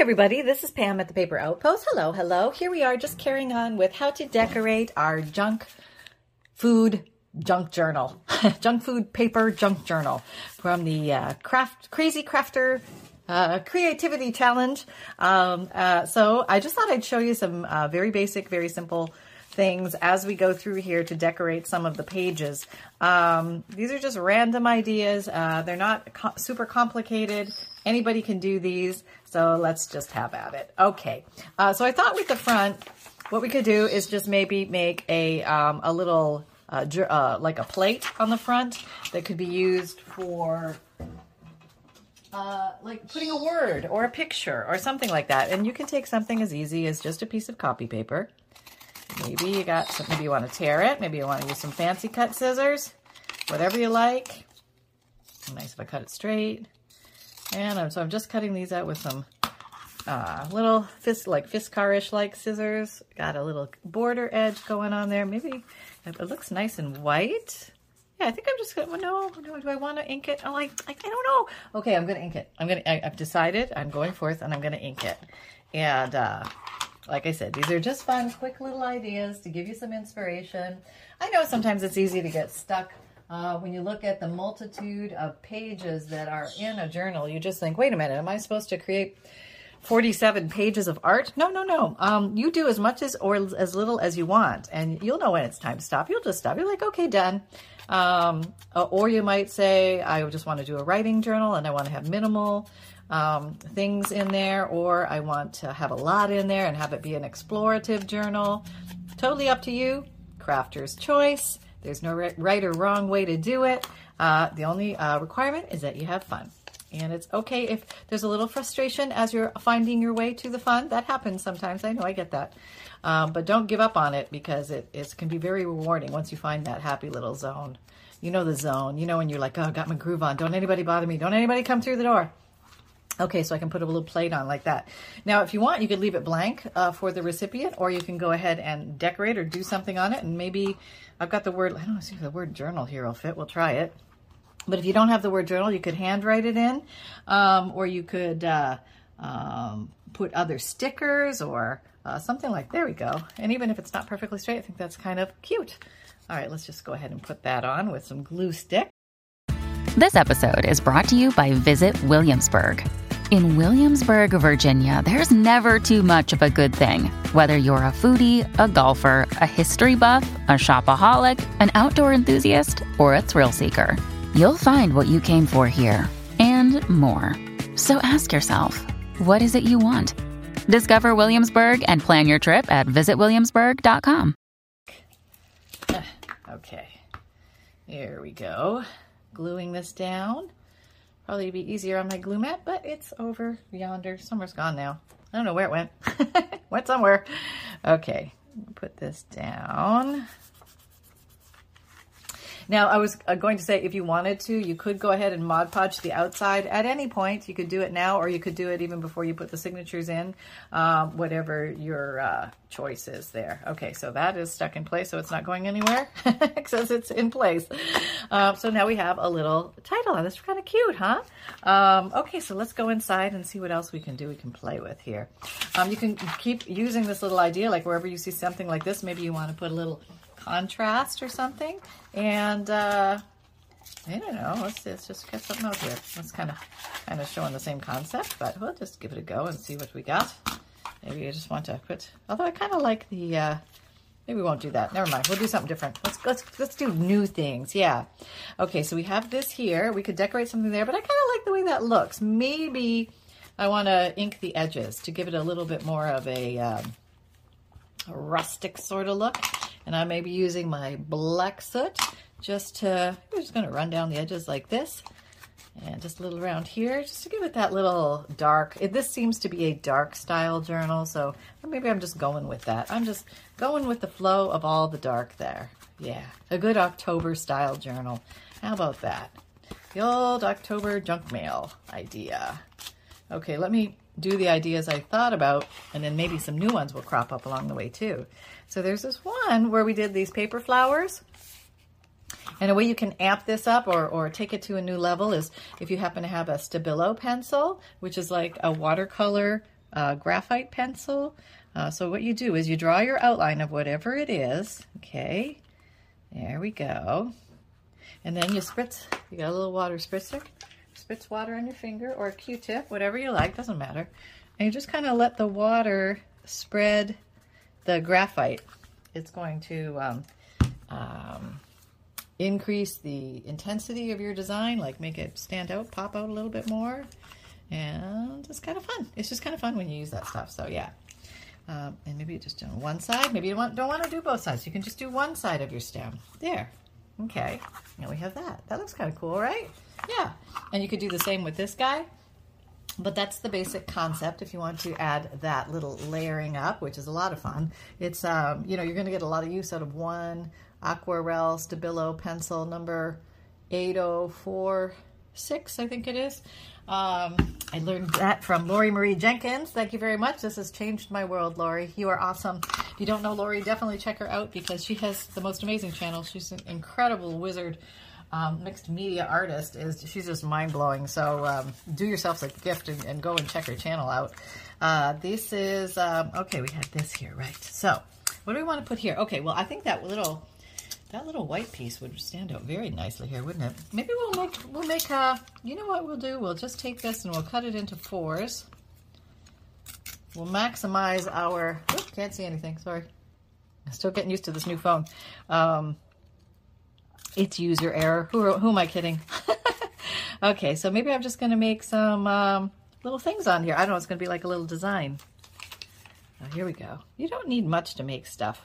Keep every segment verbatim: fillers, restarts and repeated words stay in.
everybody, this is Pam at the Paper Outpost. Hello, hello. Here we are just carrying on with how to decorate our junk food junk journal. Junk food paper junk journal from the uh, craft Crazy Crafter uh, Creativity Challenge. Um, uh, so I just thought I'd show you some uh, very basic, very simple things as we go through here to decorate some of the pages. Um, these are just random ideas. Uh, they're not co super complicated. Anybody can do these, so let's just have at it. Okay, uh, so I thought with the front, what we could do is just maybe make a, um, a little, uh, uh, like a plate on the front that could be used for uh, like putting a word or a picture or something like that. And you can take something as easy as just a piece of copy paper. Maybe you got some, maybe you want to tear it. Maybe you want to use some fancy cut scissors, whatever you like. Nice if I cut it straight. And I'm, so I'm just cutting these out with some uh, little fist, like Fiskar-ish like scissors. Got a little border edge going on there. Maybe it looks nice and white. Yeah, I think I'm just gonna, no, no, do I want to ink it? I'm like, I, I don't know. Okay, I'm gonna ink it. I'm gonna, I, I've decided I'm going forth and I'm gonna ink it. And uh, like I said, these are just fun, quick little ideas to give you some inspiration. I know sometimes it's easy to get stuck Uh, when you look at the multitude of pages that are in a journal. You just think, wait a minute, am I supposed to create forty-seven pages of art? No, no, no. Um, you do as much as or as little as you want, and you'll know when it's time to stop. You'll just stop. You're like, okay, done. Um, or you might say, I just want to do a writing journal, and I want to have minimal um, things in there, or I want to have a lot in there and have it be an explorative journal. Totally up to you. Crafter's choice. There's no right or wrong way to do it. Uh, the only uh, requirement is that you have fun. And it's okay if there's a little frustration as you're finding your way to the fun. That happens sometimes. I know, I get that. Um, but don't give up on it, because it, it can be very rewarding once you find that happy little zone. You know the zone. You know when you're like, oh, I got my groove on. Don't anybody bother me. Don't anybody come through the door. Okay, so I can put a little plate on like that. Now, if you want, you could leave it blank uh, for the recipient, or you can go ahead and decorate or do something on it. And maybe I've got the word, I don't know, see if the word journal here will fit. We'll try it. But if you don't have the word journal, you could handwrite it in, um, or you could uh, um, put other stickers or uh, something like, there we go. And even if it's not perfectly straight, I think that's kind of cute. All right, let's just go ahead and put that on with some glue stick. This episode is brought to you by Visit Williamsburg. In Williamsburg, Virginia, there's never too much of a good thing. Whether you're a foodie, a golfer, a history buff, a shopaholic, an outdoor enthusiast, or a thrill seeker, you'll find what you came for here and more. So ask yourself, what is it you want? Discover Williamsburg and plan your trip at visit williamsburg dot com. Okay, here we go. Gluing this down. Probably be easier on my glue mat, but it's over yonder. Somewhere's gone now. I don't know where it went. Went somewhere. Okay, put this down. Now, I was going to say, if you wanted to, you could go ahead and Mod Podge the outside at any point. You could do it now, or you could do it even before you put the signatures in, um, whatever your uh, choice is there. Okay, so that is stuck in place, so it's not going anywhere because it's in place. Um, so now we have a little title on this. Kind of cute, huh? Um, okay, so let's go inside and see what else we can do, we can play with here. Um, you can keep using this little idea, like wherever you see something like this, maybe you want to put a little contrast or something, and uh, I don't know, let's, let's just get something out here. That's kind of kind of showing the same concept, but we'll just give it a go and see what we got. Maybe you just want to put, although I kind of like the, uh, maybe we won't do that. Never mind, we'll do something different. Let's, let's, let's do new things, yeah. Okay, so we have this here. We could decorate something there, but I kind of like the way that looks. Maybe I want to ink the edges to give it a little bit more of a, um, a rustic sort of look. And I may be using my black soot just to, I'm just going to run down the edges like this. And just a little around here, just to give it that little dark. It, this seems to be a dark style journal, so maybe I'm just going with that. I'm just going with the flow of all the dark there. Yeah, a good October style journal. How about that? The old October junk mail idea. Okay, let me do the ideas I thought about, and then maybe some new ones will crop up along the way too. So there's this one where we did these paper flowers. And a way you can amp this up or, or take it to a new level is if you happen to have a Stabilo pencil, which is like a watercolor uh, graphite pencil. Uh, so what you do is you draw your outline of whatever it is. Okay, there we go. And then you spritz, you got a little water spritzer, spritz water on your finger or a Q-tip, whatever you like, doesn't matter. And you just kind of let the water spread the graphite. It's going to um, um, increase the intensity of your design, like make it stand out, pop out a little bit more. And it's kind of fun. It's just kind of fun when you use that stuff. So yeah. Um, and maybe you just do one side. Maybe you want, don't want to do both sides. You can just do one side of your stem. There. Okay. Now we have that. That looks kind of cool, right? Yeah. And you could do the same with this guy. But that's the basic concept if you want to add that little layering up, which is a lot of fun. It's, um, you know, you're going to get a lot of use out of one Aquarel Stabilo pencil number eight oh four six, I think it is. Um, I learned that from Lori Marie Jenkins. Thank you very much. This has changed my world, Lori. You are awesome. If you don't know Lori, definitely check her out because she has the most amazing channel. She's an incredible wizard, um, mixed media artist. Is She's just mind-blowing. So um, do yourself a gift and, and go and check her channel out. Uh, this is, um, okay, we had this here, right. So what do we want to put here? Okay, well, I think that little... That little white piece would stand out very nicely here, wouldn't it? Maybe we'll make, we'll make a, you know what we'll do? We'll just take this and we'll cut it into fours. We'll maximize our, oh, can't see anything, sorry. I'm still getting used to this new phone. Um, it's user error. Who, who am I kidding? Okay, so maybe I'm just gonna make some um, little things on here. I don't know, it's gonna be like a little design. Oh, here we go. You don't need much to make stuff.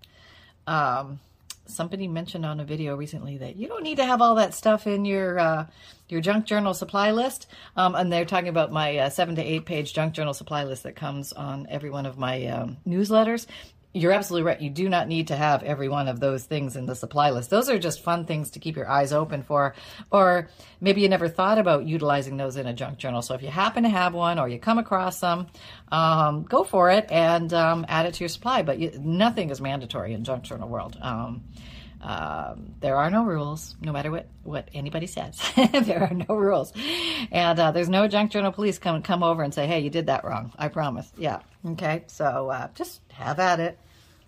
Um, Somebody mentioned on a video recently that you don't need to have all that stuff in your uh, your junk journal supply list. Um, and they're talking about my uh, seven to eight page junk journal supply list that comes on every one of my um, newsletters. You're absolutely right. You do not need to have every one of those things in the supply list. Those are just fun things to keep your eyes open for. Or maybe you never thought about utilizing those in a junk journal. So if you happen to have one or you come across them, um, go for it and um, add it to your supply. But you, nothing is mandatory in junk journal world. Um, um, there are no rules, no matter what, what anybody says. There are no rules. And uh, there's no junk journal police come come over and say, hey, you did that wrong. I promise. Yeah. Okay. So uh, just have at it.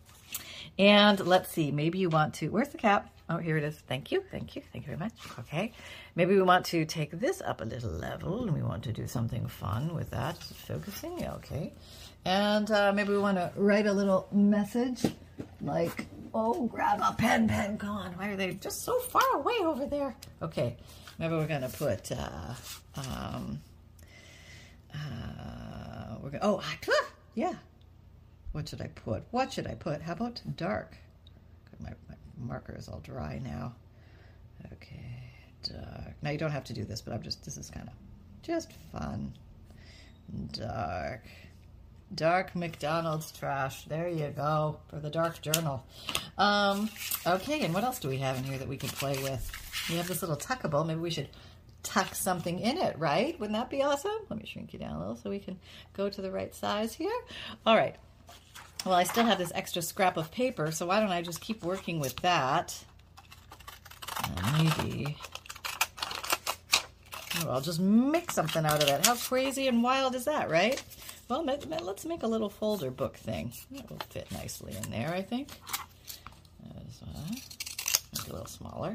And let's see, maybe you want to, where's the cap? Oh, here it is. Thank you. Thank you. Thank you very much. Okay. Maybe we want to take this up a little level and we want to do something fun with that. Focusing. Yeah, okay. And uh, maybe we want to write a little message like, oh, grab a pen, pen, come on. Why are they just so far away over there? Okay. Maybe we're going to put, uh, um, uh, we're going to, oh, yeah. What should I put? What should I put? How about dark? My, my marker is all dry now. Okay, dark. Now you don't have to do this, but I'm just, this is kind of just fun. Dark. Dark McDonald's trash. There you go, for the dark journal. Um, okay, and what else do we have in here that we can play with? We have this little tuckable. Maybe we should tuck something in it, right? Wouldn't that be awesome? Let me shrink you down a little so we can go to the right size here. All right. Well, I still have this extra scrap of paper, so why don't I just keep working with that? And maybe, oh, I'll just make something out of it. How crazy and wild is that, right? Well, let's make a little folder book thing. That will fit nicely in there, I think. As, uh, make it a little smaller.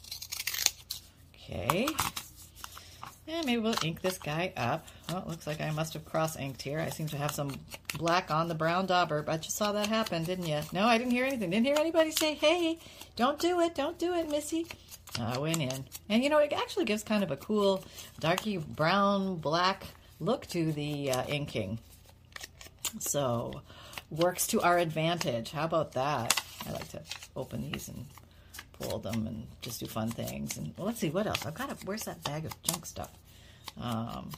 Okay. And maybe we'll ink this guy up. Well, it looks like I must have cross-inked here. I seem to have some black on the brown dauber. But you saw that happen, didn't you? No, I didn't hear anything. Didn't hear anybody say, hey, don't do it. Don't do it, Missy. I went in. And, you know, it actually gives kind of a cool darky brown, black look to the uh, inking. So, works to our advantage. How about that? I like to open these and pull them and just do fun things. And well, let's see, what else? I've got a, where's that bag of junk stuff? Um,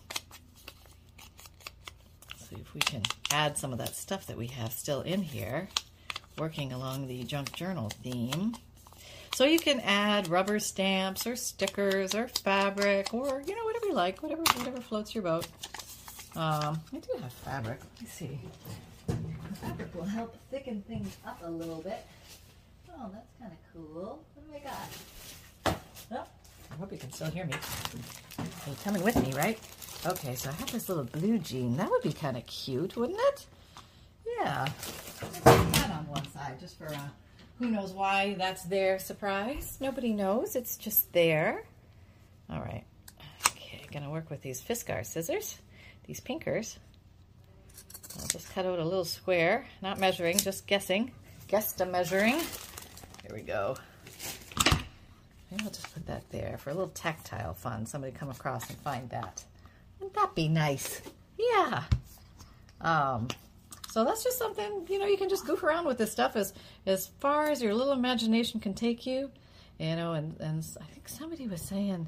let's see if we can add some of that stuff that we have still in here, working along the junk journal theme. So you can add rubber stamps or stickers or fabric or, you know, whatever you like, whatever, whatever floats your boat. Um, I do have fabric. Let me see. Fabric will help thicken things up a little bit. Oh, that's kind of cool. What do I got? Oh, I hope you can still hear me. You're coming with me, right? Okay, so I have this little blue jean. That would be kind of cute, wouldn't it? Yeah. Let's put that on one side just for uh, who knows why that's there. Surprise. Nobody knows. It's just there. All right. Okay, gonna work with these Fiskars scissors, these pinkers. I'll just cut out a little square, not measuring, just guessing. Guess measuring. Here we go. Maybe I'll just put that there for a little tactile fun. Somebody come across and find that. Wouldn't that be nice? Yeah. Um, so that's just something, you know, you can just goof around with this stuff as, as far as your little imagination can take you. You know, and, and I think somebody was saying,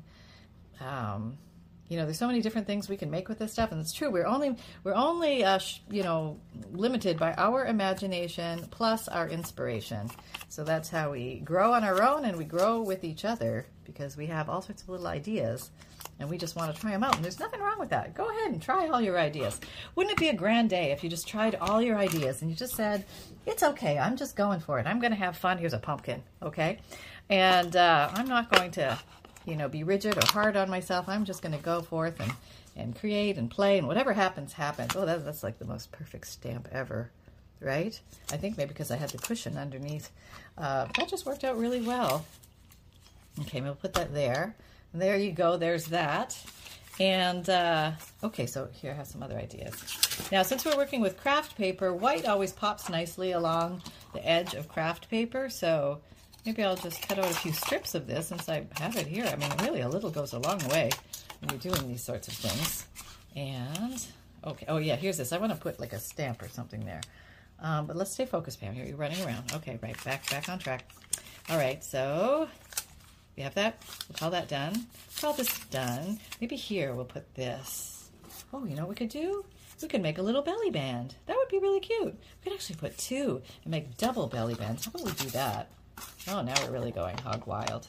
um, you know, there's so many different things we can make with this stuff, and it's true. We're only, we're only, uh, sh you know, limited by our imagination plus our inspiration. So that's how we grow on our own, and we grow with each other because we have all sorts of little ideas, and we just want to try them out. And there's nothing wrong with that. Go ahead and try all your ideas. Wouldn't it be a grand day if you just tried all your ideas and you just said, "It's okay. I'm just going for it. I'm going to have fun. Here's a pumpkin, okay?" And uh, I'm not going to, you know, be rigid or hard on myself. I'm just going to go forth and, and create and play, and whatever happens, happens. Oh, that, that's like the most perfect stamp ever, right? I think maybe because I had the cushion underneath. Uh, that just worked out really well. Okay, we'll put that there. And there you go. There's that. And, uh, okay, so here I have some other ideas. Now, since we're working with craft paper, white always pops nicely along the edge of craft paper, so maybe I'll just cut out a few strips of this since I have it here. I mean, really, a little goes a long way when you're doing these sorts of things. And, okay, oh yeah, here's this. I want to put like a stamp or something there. Um, but let's stay focused, Pam. Here, you're running around. Okay, right, back, back on track. All right, so we have that. We'll call that done. Call this done. Maybe here we'll put this. Oh, you know what we could do? We could make a little belly band. That would be really cute. We could actually put two and make double belly bands. How about we do that? Oh, now we're really going hog wild.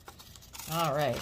All right.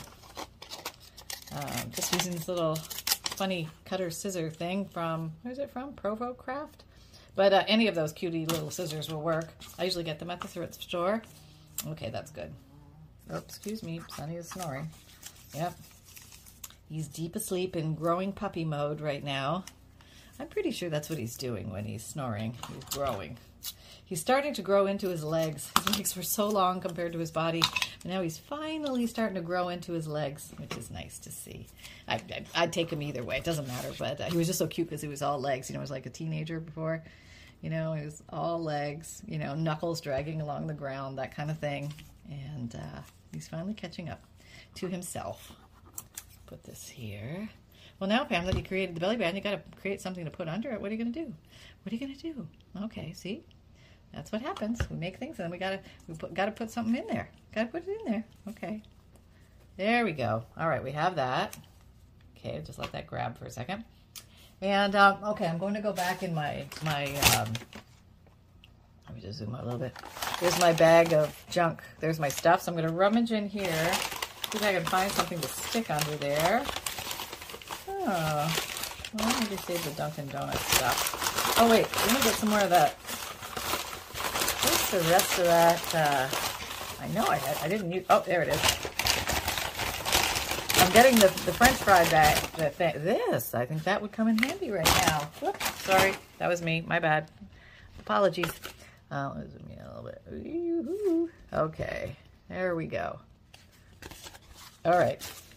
Um, just using this little funny cutter scissor thing from, where's it from? Provo Craft? But uh, any of those cutie little scissors will work. I usually get them at the thrift store. Okay, that's good. Oh, excuse me. Sonny is snoring. Yep. He's deep asleep in growing puppy mode right now. I'm pretty sure that's what he's doing when he's snoring. He's growing. He's starting to grow into his legs. His legs were so long compared to his body. And now he's finally starting to grow into his legs, which is nice to see. I, I, I'd take him either way. It doesn't matter. But uh, he was just so cute because he was all legs. You know, he was like a teenager before. You know, he was all legs, you know, knuckles dragging along the ground, that kind of thing. And uh, he's finally catching up to himself. Put this here. Well, now, Pam, that you created the belly band, you got to create something to put under it. What are you going to do? What are you going to do? Okay, see? That's what happens. We make things, and then we gotta we put, gotta put something in there. Gotta put it in there. Okay. There we go. All right, we have that. Okay, just let that grab for a second. And um, okay, I'm going to go back in my my. Um, let me just zoom out a little bit. Here's my bag of junk. There's my stuff. So I'm going to rummage in here. See if I can find something to stick under there. Oh, well, let me just save the Dunkin' Donuts stuff. Oh wait, let me get some more of that. Where's the rest of that? Uh, I know I had, I didn't use, oh, there it is. I'm getting the, the French fry bag. The thing, this, I think that would come in handy right now. Whoops, sorry, that was me, my bad. Apologies. Uh, let me zoom in a little bit. Okay, there we go. All right.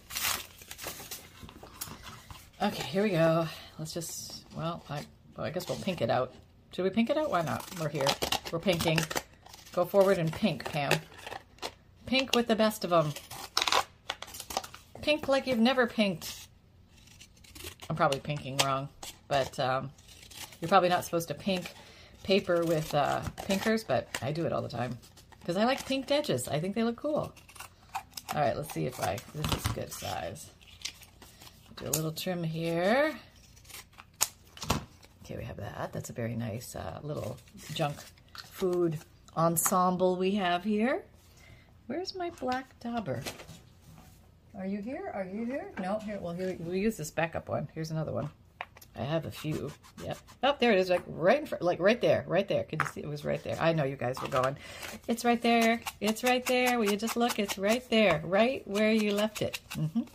Okay, here we go. Let's just, well, I, well, I guess we'll pink it out. Should we pink it out? Why not? We're here. We're pinking. Go forward and pink, Pam. Pink with the best of them. Pink like you've never pinked. I'm probably pinking wrong, but um, you're probably not supposed to pink paper with uh, pinkers, but I do it all the time because I like pinked edges. I think they look cool. All right, let's see if I, this is good size. Do a little trim here. Okay, we have that. That's a very nice uh, little junk food ensemble we have here. Where's my black dauber? Are you here? Are you here? No, here. Well, here we'll use this backup one. Here's another one. I have a few. Yep. Oh, there it is. Like right in front, like right there, right there. Could you see? It was right there. I know you guys were going. It's right there. It's right there. Will you just look? It's right there, right where you left it. Mm-hmm.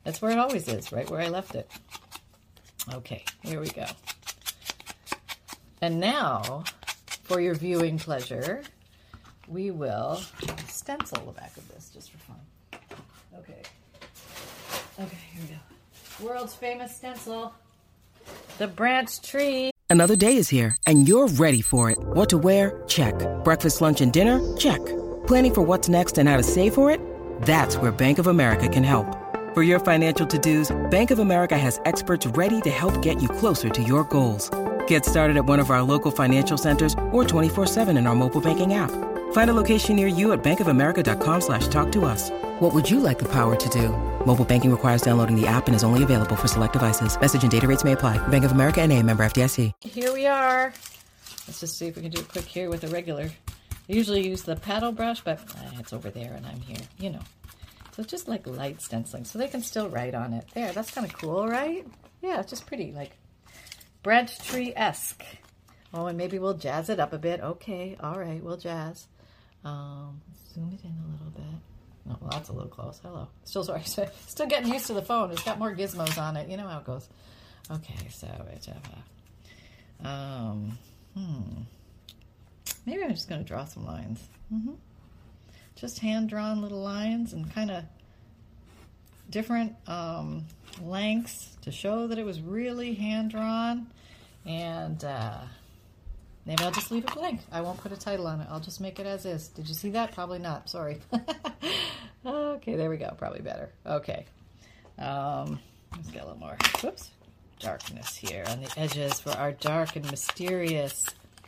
That's where it always is, right where I left it. Okay, here we go. And now, for your viewing pleasure, we will stencil the back of this just for fun. Okay. Okay, here we go. World's famous stencil. The branch tree. Another day is here, and you're ready for it. What to wear? Check. Breakfast, lunch, and dinner? Check. Planning for what's next and how to save for it? That's where Bank of America can help. For your financial to-dos, Bank of America has experts ready to help get you closer to your goals. Get started at one of our local financial centers or twenty-four seven in our mobile banking app. Find a location near you at bankofamerica.com slash talk to us. What would you like the power to do? Mobile banking requires downloading the app and is only available for select devices. Message and data rates may apply. Bank of America N A, member F D I C. Here we are. Let's just see if we can do it quick here with a regular. I usually use the paddle brush, but uh, it's over there and I'm here, you know. So just like light stenciling, so they can still write on it. There, that's kind of cool, right? Yeah, it's just pretty, like branch tree-esque. Oh, and maybe we'll jazz it up a bit. Okay, all right, we'll jazz. Um, zoom it in a little bit. Oh, well, that's a little close. Hello. Still sorry. Still getting used to the phone. It's got more gizmos on it. You know how it goes. Okay, so it's uh, um, hmm. Maybe I'm just going to draw some lines. Mm-hmm. Just hand-drawn little lines and kind of different um, lengths to show that it was really hand-drawn. And uh, maybe I'll just leave it blank. I won't put a title on it. I'll just make it as is. Did you see that? Probably not. Sorry. Okay, there we go. Probably better. Okay. Um, let's get a little more, whoops, darkness here on the edges for our dark and mysterious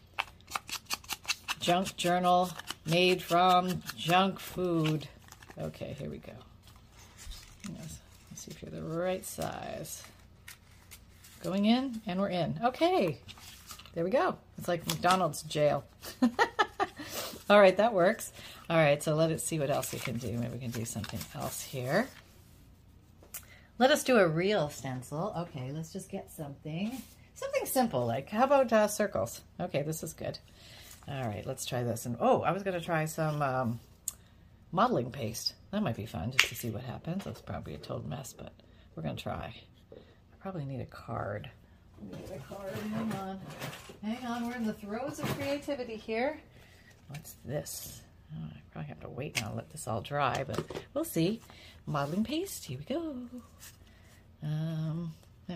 junk journal made from junk food. Okay, here we go. Let's see if you're the right size. Going in, and we're in. Okay, there we go. It's like McDonald's jail. All right, that works. All right, so let us see what else we can do. Maybe we can do something else here. Let us do a real stencil. Okay, let's just get something, something simple. Like, how about uh, circles? Okay, this is good. All right, let's try this. And oh, I was going to try some um, modeling paste. That might be fun just to see what happens. That's probably a total mess, but we're going to try. I probably need a card. Let me get a card. Hang on. Hang on. We're in the throes of creativity here. What's this? Oh, I probably have to wait now and let this all dry, but we'll see. Modeling paste. Here we go. Um, yep.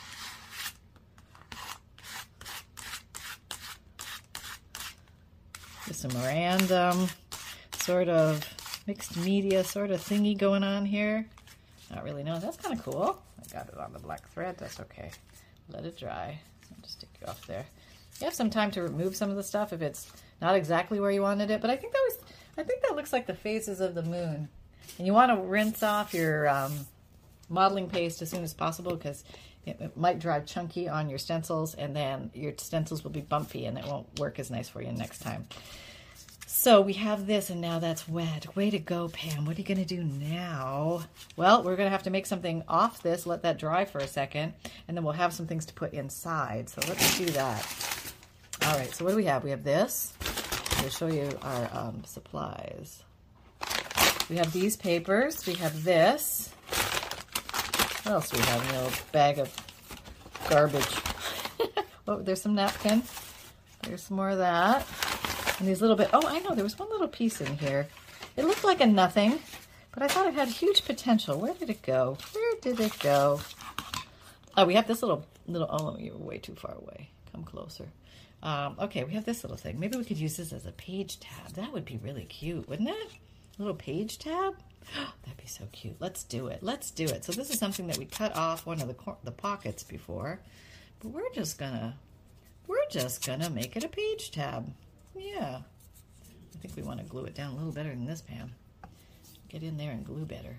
Just some random sort of mixed media sort of thingy going on here. Not really know. That's kind of cool. I got it on the black thread. That's okay. Let it dry. I'll just take you off there. You have some time to remove some of the stuff if it's not exactly where you wanted it, but I think that was, I think that looks like the phases of the moon. And you want to rinse off your um, modeling paste as soon as possible because it, it might dry chunky on your stencils, and then your stencils will be bumpy and it won't work as nice for you next time. So we have this, and now that's wet. Way to go, Pam. What are you going to do now? Well, we're going to have to make something off this, let that dry for a second, and then we'll have some things to put inside. So let's do that. All right, so what do we have? We have this. I'll show you our um, supplies. We have these papers. We have this. What else do we have? A little bag of garbage. Oh, there's some napkin. There's some more of that. And these little bit, oh, I know, there was one little piece in here. It looked like a nothing, but I thought it had huge potential. Where did it go? Where did it go? Oh, we have this little, little, oh, you're way too far away. Come closer. Um, okay, we have this little thing. Maybe we could use this as a page tab. That would be really cute, wouldn't it? A little page tab? That'd be so cute. Let's do it. Let's do it. So this is something that we cut off one of the, the pockets before, but we're just gonna, we're just gonna make it a page tab. Yeah, I think we want to glue it down a little better than this, Pam. Get in there and glue better.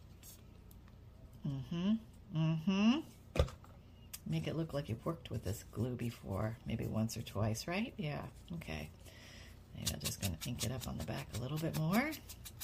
Mm-hmm, mm-hmm. Make it look like you've worked with this glue before, maybe once or twice, right? Yeah, okay. Maybe I'm just going to ink it up on the back a little bit more.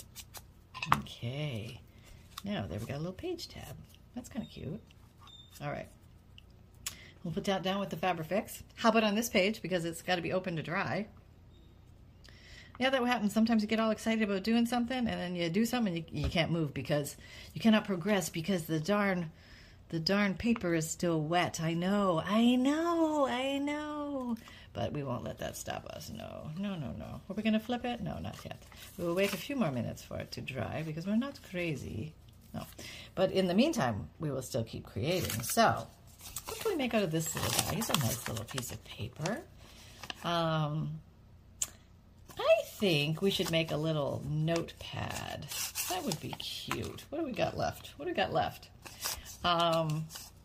Okay. Now, there we got a little page tab. That's kind of cute. All right. We'll put that down with the Fabrifix. How about on this page, because it's got to be open to dry. Yeah, that happens. Sometimes you get all excited about doing something, and then you do something, and you, you can't move because you cannot progress because the darn, the darn paper is still wet. I know, I know, I know. But we won't let that stop us. No, no, no, no. Are we going to flip it? No, not yet. We will wait a few more minutes for it to dry because we're not crazy. No. But in the meantime, we will still keep creating. So, what can we make out of this little guy? He's a nice little piece of paper. Um, I think we should make a little notepad. That would be cute. What do we got left? What do we got left? Um,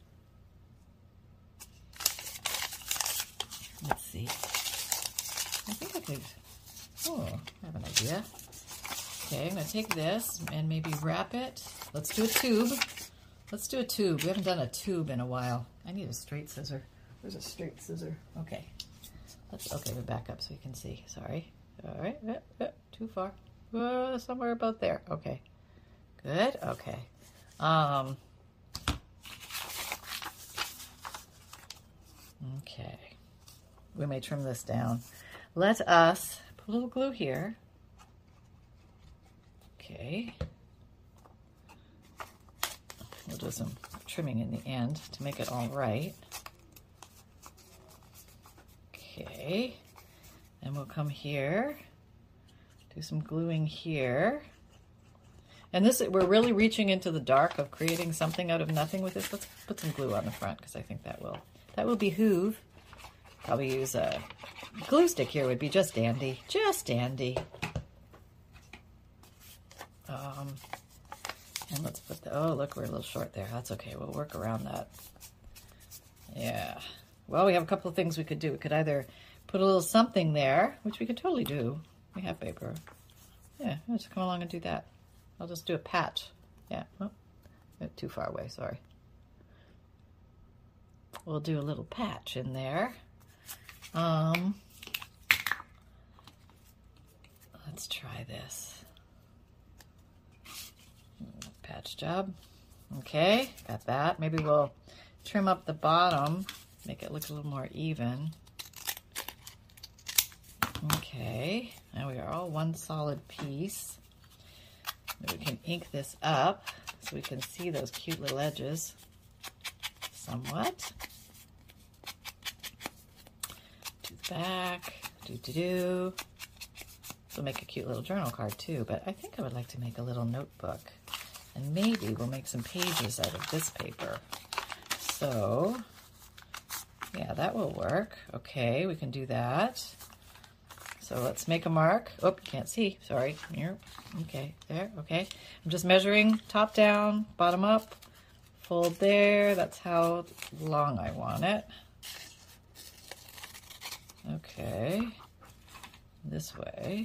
let's see. I think I could, oh, I have an idea. Okay, I'm going to take this and maybe wrap it. Let's do a tube. Let's do a tube. We haven't done a tube in a while. I need a straight scissor. Where's a straight scissor? Okay. Let's, okay, we back up so you can see. Sorry. All right. Uh, uh, too far. Uh, somewhere about there. Okay. Good. Okay. Um, okay. We may trim this down. Let us put a little glue here. Okay. We'll do some trimming in the end to make it all right. Okay. And we'll come here, do some gluing here. And this, we're really reaching into the dark of creating something out of nothing with this. Let's put some glue on the front because I think that will, that will behoove. Probably use a glue stick here would be just dandy, just dandy. Um, and let's put the, oh, look, we're a little short there. That's okay. We'll work around that. Yeah. Well, we have a couple of things we could do. We could either put a little something there, which we could totally do. We have paper. Yeah, let's come along and do that. I'll just do a patch. Yeah. Oh, too far away. Sorry. We'll do a little patch in there. Um, let's try this. Patch job. Okay, got that. Maybe we'll trim up the bottom, make it look a little more even. Okay, now we are all one solid piece. Maybe we can ink this up so we can see those cute little edges somewhat. Do the back, do do do. This will make a cute little journal card too, but I think I would like to make a little notebook. And maybe we'll make some pages out of this paper. So, yeah, that will work. Okay, we can do that. So let's make a mark. Oh, you can't see. Sorry. Here. Okay, there. Okay. I'm just measuring top down, bottom up, fold there. That's how long I want it. Okay. This way.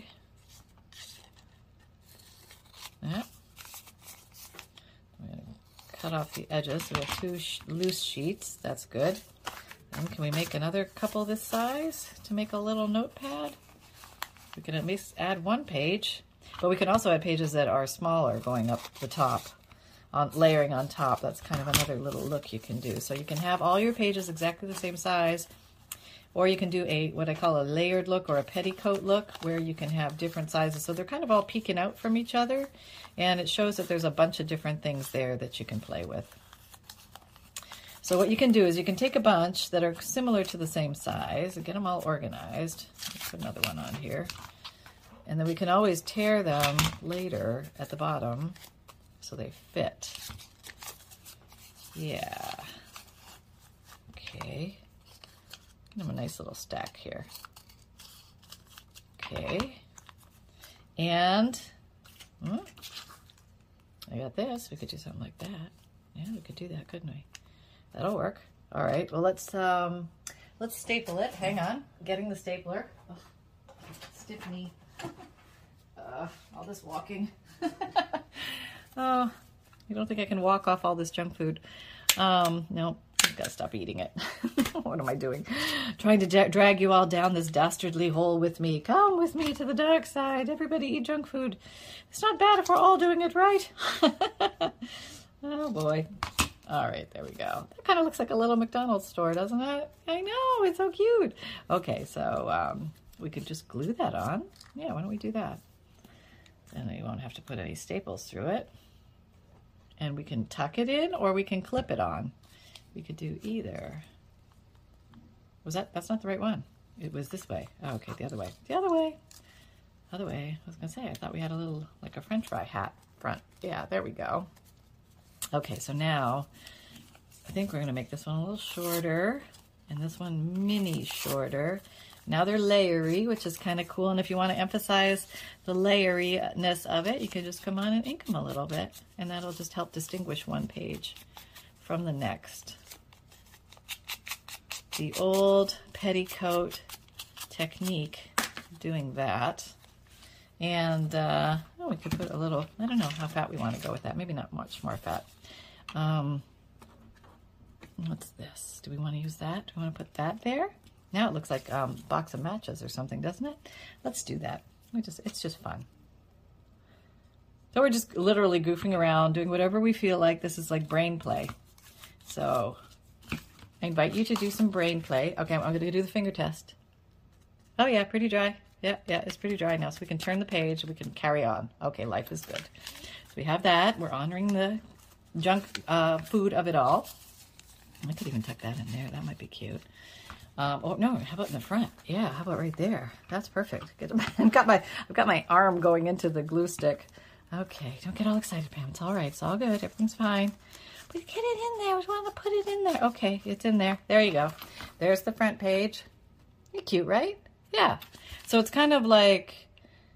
Yeah. I'm going to cut off the edges. So we have two sh loose sheets. That's good. And can we make another couple this size to make a little notepad? We can at least add one page, but we can also add pages that are smaller going up the top, on layering on top. That's kind of another little look you can do. So you can have all your pages exactly the same size, or you can do a what I call a layered look or a petticoat look, where you can have different sizes. So they're kind of all peeking out from each other, and it shows that there's a bunch of different things there that you can play with. So what you can do is you can take a bunch that are similar to the same size and get them all organized. Let's put another one on here. And then we can always tear them later at the bottom so they fit. Yeah. Okay. Give them a nice little stack here. Okay. And hmm, I got this. We could do something like that. Yeah, we could do that, couldn't we? That'll work. All right. Well, let's um, let's staple it. Hang on, getting the stapler. Oh, stiff knee. uh, all this walking. Oh, you don't think I can walk off all this junk food? Um, no, I've got to stop eating it. What am I doing? Trying to dra drag you all down this dastardly hole with me. Come with me to the dark side. Everybody eat junk food. It's not bad if we're all doing it right. Oh boy. All right, there we go. That kind of looks like a little McDonald's store, doesn't it? I know, it's so cute. Okay, so um, we could just glue that on. Yeah, why don't we do that? Then we won't have to put any staples through it. And we can tuck it in or we can clip it on. We could do either. Was that, that's not the right one. It was this way. Oh, okay, the other way. The other way. Other way. I was gonna say, I thought we had a little, like a French fry hat front. Yeah, there we go. Okay, so now I think we're gonna make this one a little shorter and this one mini shorter. Now they're layery, which is kind of cool. And if you want to emphasize the layeriness of it, you can just come on and ink them a little bit, and that'll just help distinguish one page from the next. The old petticoat technique, doing that. And uh, oh, we could put a little, I don't know how fat we want to go with that. Maybe not much more fat. Um, what's this? Do we want to use that? Do we want to put that there? Now it looks like a um, box of matches or something, doesn't it? Let's do that. We just, it's just fun. So we're just literally goofing around, doing whatever we feel like. This is like brain play. So I invite you to do some brain play. Okay, I'm going to do the finger test. Oh yeah, pretty dry. Yeah, yeah, it's pretty dry now. So we can turn the page. We can carry on. Okay, life is good. So we have that. We're honoring the junk uh, food of it all. I could even tuck that in there. That might be cute. Um, oh no, how about in the front? Yeah, how about right there? That's perfect. Get, I've got my I've got my arm going into the glue stick. Okay, don't get all excited, Pam. It's all right. It's all good. Everything's fine. But get it in there. We want to put it in there. Okay, it's in there. There you go. There's the front page. You're cute, right? Yeah. So it's kind of like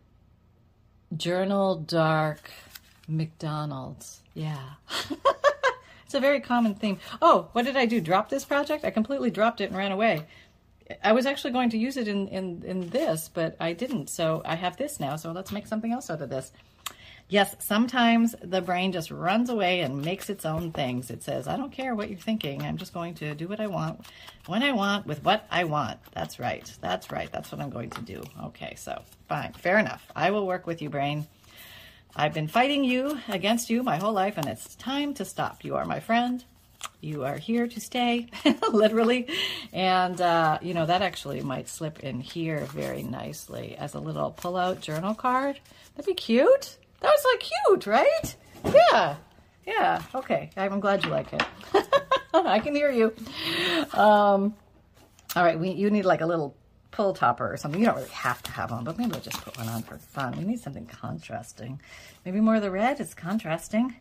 Journal Dark McDonald's. Yeah. It's a very common theme. Oh, what did I do? Drop this project? I completely dropped it and ran away. I was actually going to use it in, in, in this, but I didn't. So I have this now. So let's make something else out of this. Yes, sometimes the brain just runs away and makes its own things. It says, I don't care what you're thinking. I'm just going to do what I want, when I want, with what I want. That's right. That's right. That's what I'm going to do. Okay, so fine. Fair enough. I will work with you, brain. I've been fighting you against you my whole life, and it's time to stop. You are my friend. You are here to stay, literally. And, uh, you know, that actually might slip in here very nicely as a little pull-out journal card. That'd be cute. That was like cute, right? Yeah. Yeah. Okay. I'm glad you like it. I can hear you. Um, all right. We, you need like a little pull topper or something. You don't really have to have one, but maybe we'll just put one on for fun. We need something contrasting. Maybe more of the red. It's contrasting.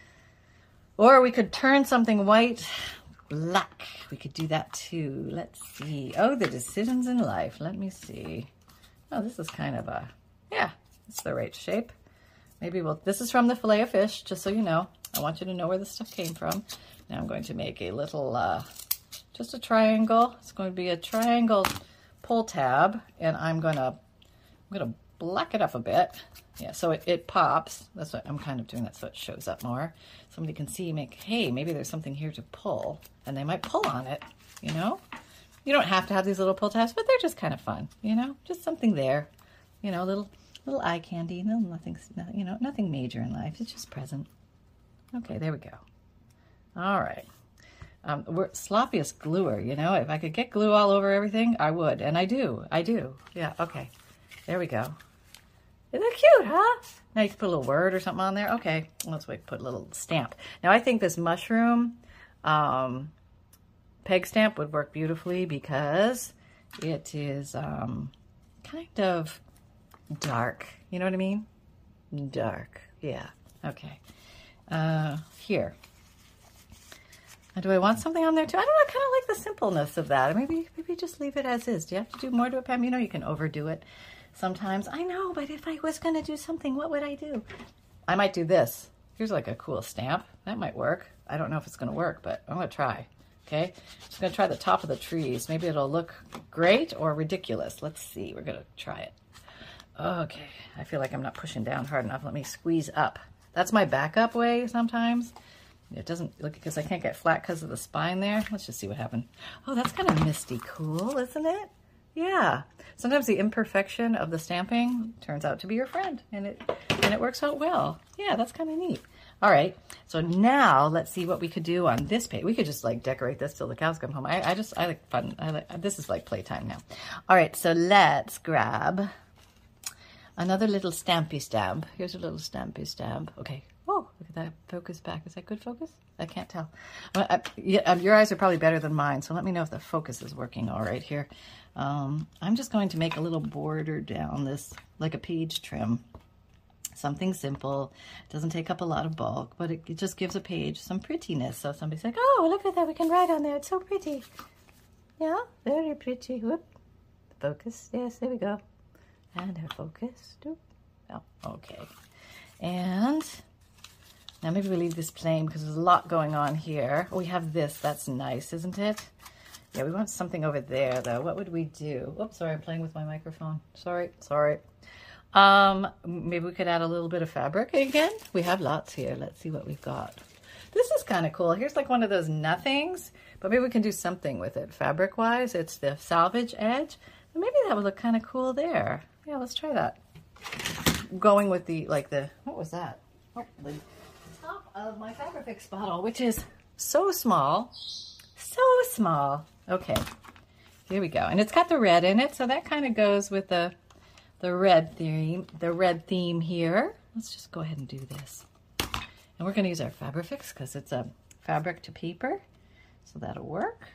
Or we could turn something white black. We could do that too. Let's see. Oh, the decisions in life. Let me see. Oh, this is kind of a, yeah, it's the right shape. Maybe we'll, this is from the fillet of fish, just so you know. I want you to know where this stuff came from. Now I'm going to make a little, uh, just a triangle. It's going to be a triangle pull tab, and I'm going to, I'm going to black it up a bit. Yeah, so it, it pops. That's what I'm kind of doing that so it shows up more. Somebody can see, make, hey, maybe there's something here to pull, and they might pull on it, you know? You don't have to have these little pull tabs, but they're just kind of fun, you know? Just something there, you know, little... little eye candy, no, nothing, you know, nothing major in life. It's just present. Okay, there we go. All right. Um, we're sloppiest gluer, you know. If I could get glue all over everything, I would, and I do. I do. Yeah. Okay. There we go. Isn't that cute, huh? Now you can put a little word or something on there. Okay. Let's wait. Put a little stamp. Now I think this mushroom um, peg stamp would work beautifully because it is um, kind of dark, you know what I mean? Dark, yeah. Okay. Uh, here. Uh, do I want something on there too? I don't know. I kind of like the simpleness of that. Maybe, maybe just leave it as is. Do you have to do more to it, Pam? You know, you can overdo it sometimes. I know, but if I was going to do something, what would I do? I might do this. Here's like a cool stamp. That might work. I don't know if it's going to work, but I'm going to try. Okay. Just going to try the top of the trees. Maybe it'll look great or ridiculous. Let's see. We're going to try it. Okay, I feel like I'm not pushing down hard enough. Let me squeeze up. That's my backup way sometimes. It doesn't look, because I can't get flat because of the spine there. Let's just see what happened. Oh, that's kind of misty cool, isn't it? Yeah. Sometimes the imperfection of the stamping turns out to be your friend, and it and it works out well. Yeah, that's kind of neat. All right, so now let's see what we could do on this page. We could just like decorate this till the cows come home. I, I just, I like fun. I like, this is like playtime now. All right, so let's grab another little stampy stamp. Here's a little stampy stamp. Okay. Oh, look at that. Focus back. Is that good focus? I can't tell. Well, I, yeah, your eyes are probably better than mine, so let me know if the focus is working all right here. Um, I'm just going to make a little border down this, like a page trim. Something simple. It doesn't take up a lot of bulk, but it, it just gives a page some prettiness. So somebody's like, oh, look at that. We can write on there. It's so pretty. Yeah, very pretty. Whoop. Focus. Yes, there we go. And our focus. Oh, okay. And now maybe we leave this plain because there's a lot going on here. We have this. That's nice, isn't it? Yeah, we want something over there, though. What would we do? Oops, sorry, I'm playing with my microphone. Sorry, sorry. Um, maybe we could add a little bit of fabric again. We have lots here. Let's see what we've got. This is kind of cool. Here's like one of those nothings, but maybe we can do something with it fabric-wise. It's the salvage edge. Maybe that would look kind of cool there. Yeah, let's try that. Going with the, like the, what was that? Oh, the top of my Fabrifix bottle, which is so small, so small. Okay, here we go. And it's got the red in it, so that kind of goes with the the red theme, the red theme here. Let's just go ahead and do this. And we're going to use our Fabrifix because it's a fabric to paper, so that'll work.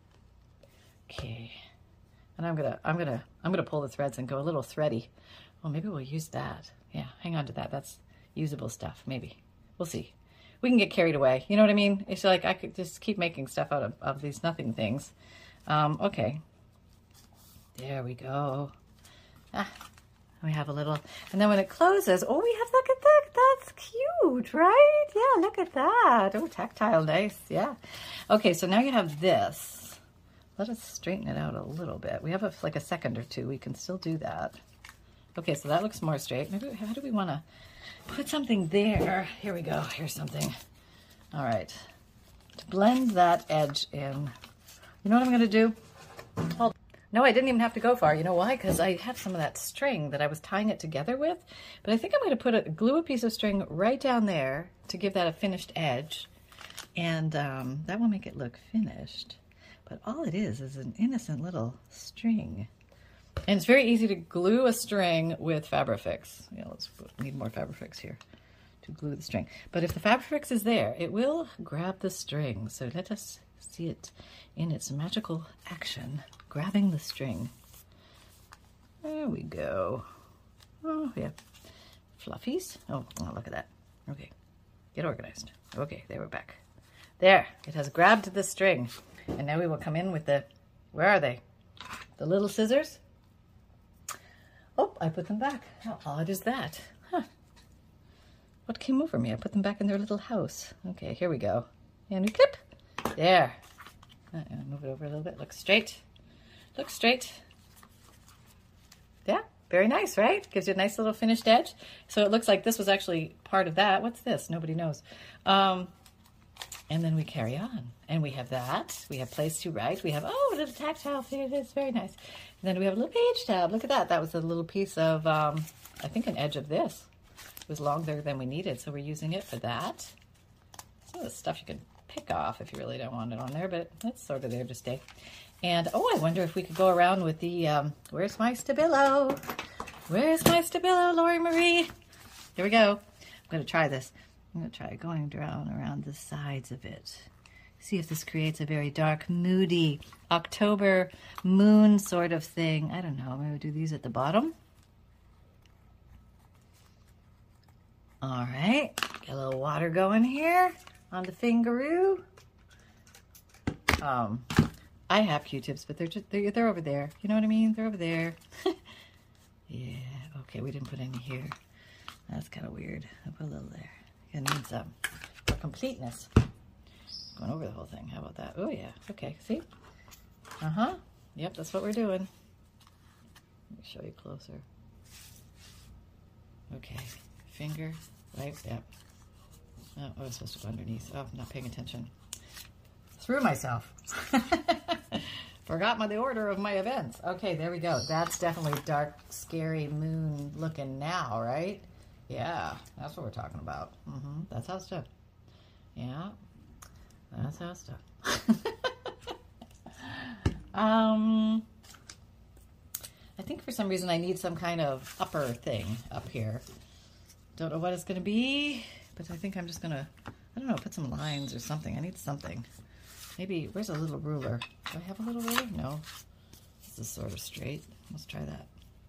Okay, and I'm gonna, I'm gonna, I'm gonna pull the threads and go a little thready. Well, maybe we'll use that. Yeah, hang on to that. That's usable stuff. Maybe we'll see. We can get carried away. You know what I mean? It's like I could just keep making stuff out of, of these nothing things. Um, okay. There we go. Ah, we have a little, and then when it closes, oh, we have, look at that. That's cute, right? Yeah, look at that. Oh, tactile, nice. Yeah. Okay, so now you have this. Let us straighten it out a little bit. We have a, like a second or two. We can still do that. Okay, so that looks more straight. Maybe, how do we want to put something there? Here we go. Here's something. All right. To blend that edge in. You know what I'm going to do? Hold. No, I didn't even have to go far. You know why? Because I have some of that string that I was tying it together with. But I think I'm going to put a, glue a piece of string right down there to give that a finished edge. And um, that will make it look finished. But all it is is an innocent little string. And it's very easy to glue a string with Fabrifix. You know, let's need more Fabrifix here to glue the string. But if the Fabrifix is there, it will grab the string. So let us see it in its magical action, grabbing the string. There we go. Oh, yeah. Fluffies. Oh, oh, look at that. Okay, get organized. Okay, there we're back. There, it has grabbed the string. And now we will come in with the, where are they? The little scissors. Oh, I put them back. How odd is that? Huh. What came over me? I put them back in their little house. Okay, here we go. And we clip. There. Uh, move it over a little bit. Look straight. Look straight. Yeah, very nice, right? Gives you a nice little finished edge. So it looks like this was actually part of that. What's this? Nobody knows. Um, and then we carry on. And we have that. We have place to write. We have, oh, a little tactile figure. It's very nice. And then we have a little page tab. Look at that. That was a little piece of, um, I think, an edge of this. It was longer than we needed, so we're using it for that. Some of the stuff you can pick off if you really don't want it on there, but it's sort of there to stay. And, oh, I wonder if we could go around with the, um, where's my Stabilo? Where's my Stabilo, Lori Marie? Here we go. I'm going to try this. I'm going to try going down around the sides of it. See if this creates a very dark, moody October moon sort of thing. I don't know. Maybe we'll do these at the bottom. All right. Get a little water going here on the fingaroo. Um, I have Q-tips, but they're just they're, they're over there. You know what I mean? They're over there. Yeah. Okay. We didn't put any here. That's kind of weird. I put a little there. It needs um for completeness. Going over the whole thing. How about that? Oh, yeah. Okay. See? Uh-huh. Yep, that's what we're doing. Let me show you closer. Okay. Finger. Right? Yep. Oh, I was supposed to go underneath. Oh, I'm not paying attention. Threw myself. Forgot my, the order of my events. Okay, there we go. That's definitely dark, scary moon looking now, right? Yeah, that's what we're talking about. Mm-hmm. That's how it's done. Yeah, that's how it's done. um, I think for some reason I need some kind of upper thing up here. Don't know what it's going to be, but I think I'm just going to, I don't know, put some lines or something. I need something. Maybe, where's a little ruler? Do I have a little ruler? No. This is sort of straight. Let's try that.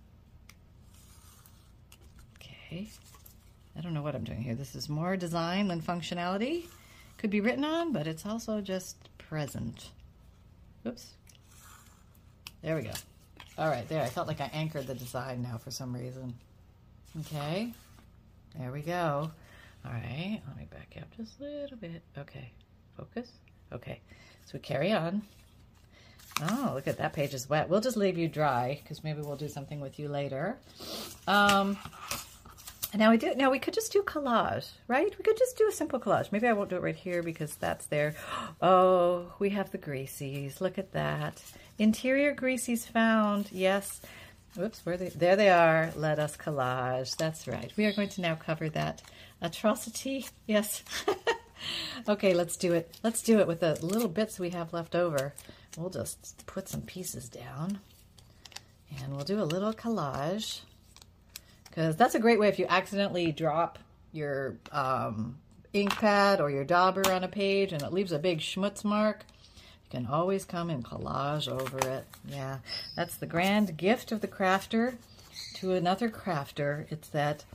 Okay. I don't know what I'm doing here. This is more design than functionality. Could be written on, but it's also just present. Oops. There we go. All right, there. I felt like I anchored the design now for some reason. Okay. There we go. All right. Let me back up just a little bit. Okay. Focus. Okay. So we carry on. Oh, look at that page is wet. We'll just leave you dry because maybe we'll do something with you later. Um, now we do. Now we could just do collage, right? We could just do a simple collage. Maybe I won't do it right here because that's there. Oh, we have the greasies. Look at that. Interior greasies found. Yes. Whoops, where they? There they are. Let us collage. That's right. We are going to now cover that atrocity. Yes. Okay, let's do it. Let's do it with the little bits we have left over. We'll just put some pieces down and we'll do a little collage because that's a great way if you accidentally drop your um, ink pad or your dauber on a page and it leaves a big schmutz mark. You can always come and collage over it. Yeah, that's the grand gift of the crafter to another crafter. It's that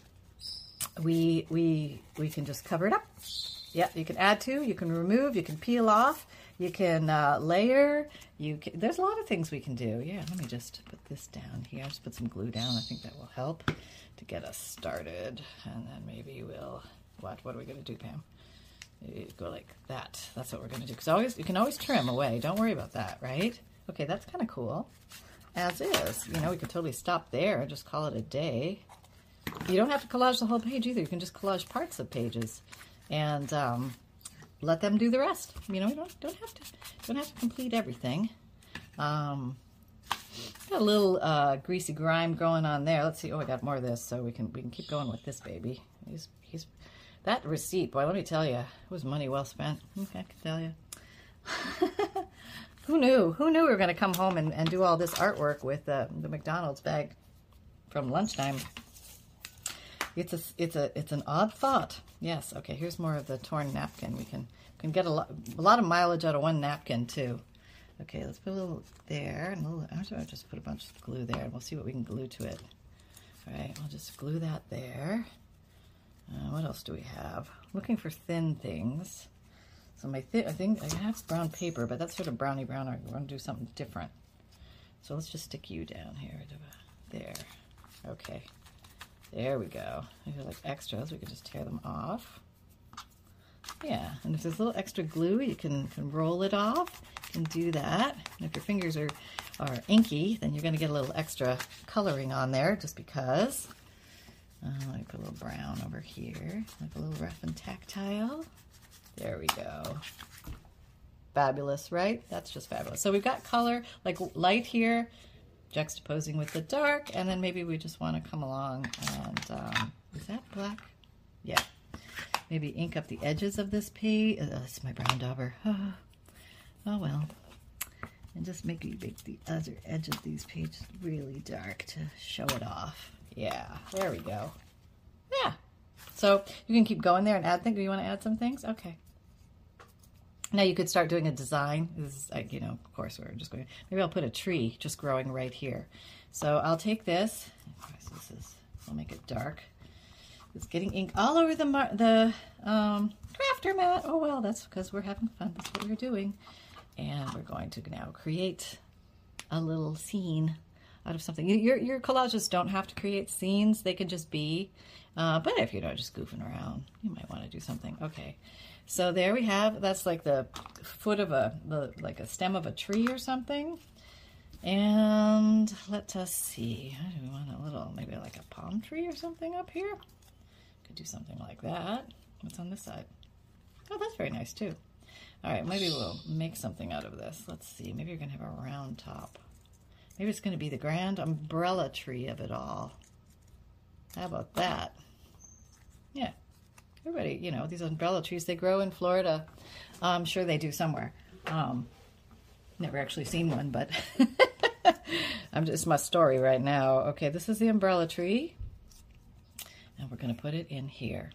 we we we can just cover it up. Yeah, you can add to, you can remove, you can peel off, you can uh, layer. You can, there's a lot of things we can do. Yeah, let me just put this down here. Just put some glue down. I think that will help to get us started. And then maybe we'll, what? What are we going to do, Pam? Maybe go like that. That's what we're going to do. Because always, you can always trim away. Don't worry about that, right? Okay, that's kind of cool. As is. You know, we could totally stop there and just call it a day. You don't have to collage the whole page either. You can just collage parts of pages. And um, let them do the rest. You know, you don't don't have to don't have to complete everything. Um, got a little uh, greasy grime going on there. Let's see. Oh, I got more of this, so we can we can keep going with this baby. He's he's that receipt. Boy, let me tell you, it was money well spent. Okay, I can tell you. Who knew? Who knew we were going to come home and, and do all this artwork with uh, the McDonald's bag from lunchtime? It's a, it's a, it's an odd thought. Yes. Okay. Here's more of the torn napkin. We can, can get a lot, a lot of mileage out of one napkin too. Okay. Let's put a little there and a little, I'm going to just put a bunch of glue there and we'll see what we can glue to it. All right. I'll just glue that there. Uh, what else do we have? Looking for thin things. So my thin, I think I have brown paper, but that's sort of brownie brown. I want to do something different. So let's just stick you down here. There. Okay. There we go. If you like extras, we can just tear them off. Yeah, and if there's a little extra glue, you can, can roll it off. You can do that. And if your fingers are, are inky, then you're going to get a little extra coloring on there just because. Uh, let me put a little brown over here, like a little rough and tactile. There we go. Fabulous, right? That's just fabulous. So we've got color, like light here, juxtaposing with the dark, and then maybe we just want to come along and, um, is that black? Yeah. Maybe ink up the edges of this page. Uh, that's my brown dauber. Oh, oh well. And just maybe make the other edge of these pages really dark to show it off. Yeah, there we go. Yeah. So you can keep going there and add things. Do you want to add some things? Okay. Now you could start doing a design. This is like, you know, of course we're just going, maybe I'll put a tree just growing right here. So I'll take this, of course this is, I'll make it dark. It's getting ink all over the, the um, crafter mat. Oh well, that's because we're having fun. That's what we're doing. And we're going to now create a little scene out of something. Your, your collages don't have to create scenes. They can just be, uh, but if you're not just goofing around, you might want to do something. Okay. So there we have, that's like the foot of a, the, like a stem of a tree or something. And let us see, do we want a little, maybe like a palm tree or something up here? Could do something like that. What's on this side? Oh, that's very nice too. All right, maybe we'll make something out of this. Let's see, maybe you're gonna have a round top. Maybe it's gonna be the grand umbrella tree of it all. How about that? Yeah. Everybody, you know, these umbrella trees, they grow in Florida. I'm sure they do somewhere. Um, never actually seen one, but I'm just my story right now. Okay, this is the umbrella tree. And we're going to put it in here.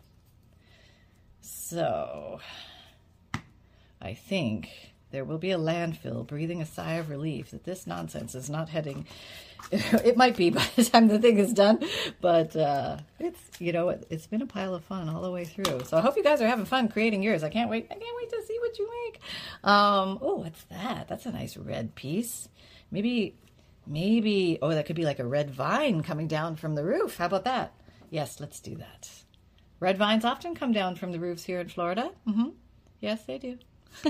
So, I think there will be a landfill breathing a sigh of relief that this nonsense is not heading. It might be by the time the thing is done, but uh, it's, you know, it, it's been a pile of fun all the way through. So I hope you guys are having fun creating yours. I can't wait. I can't wait to see what you make. Um, oh, what's that? That's a nice red piece. Maybe, maybe, oh, that could be like a red vine coming down from the roof. How about that? Yes, let's do that. Red vines often come down from the roofs here in Florida. Mm-hmm. Yes, they do.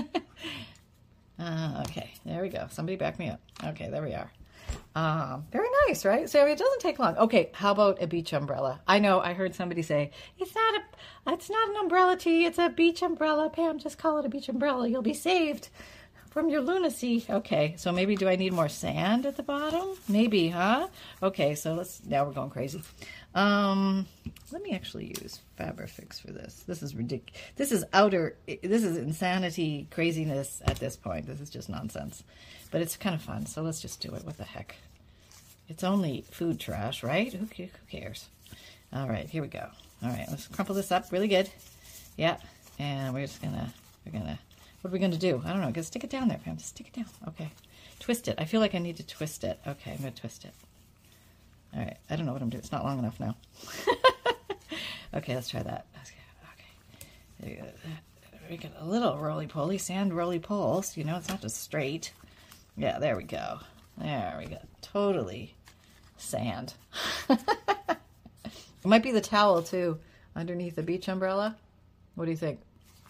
uh, okay, there we go. Somebody back me up. Okay, there we are. Um, very nice, right? So it doesn't take long. Okay, how about a beach umbrella? I know I heard somebody say, it's not a, it's not an umbrella tea, it's a beach umbrella. Pam, just call it a beach umbrella. You'll be saved from your lunacy. Okay, so maybe do I need more sand at the bottom? Maybe, huh? Okay, so let's, now we're going crazy. Um, let me actually use Fabrifix for this. This is ridiculous. This is outer, this is insanity, craziness at this point. This is just nonsense. But it's kind of fun, so let's just do it. What the heck? It's only food trash, right? Who, who cares? All right, here we go. All right, let's crumple this up really good. Yeah, and we're just gonna, we're gonna, what are we gonna do? I don't know, just stick it down there, Pam. Just stick it down. Okay. Twist it. I feel like I need to twist it. Okay, I'm gonna twist it. All right, I don't know what I'm doing. It's not long enough now. Okay, let's try that. Okay, there we get a little roly-poly, sand roly-poles. You know, it's not just straight. Yeah, there we go. There we go. Totally sand. It might be the towel, too, underneath the beach umbrella. What do you think?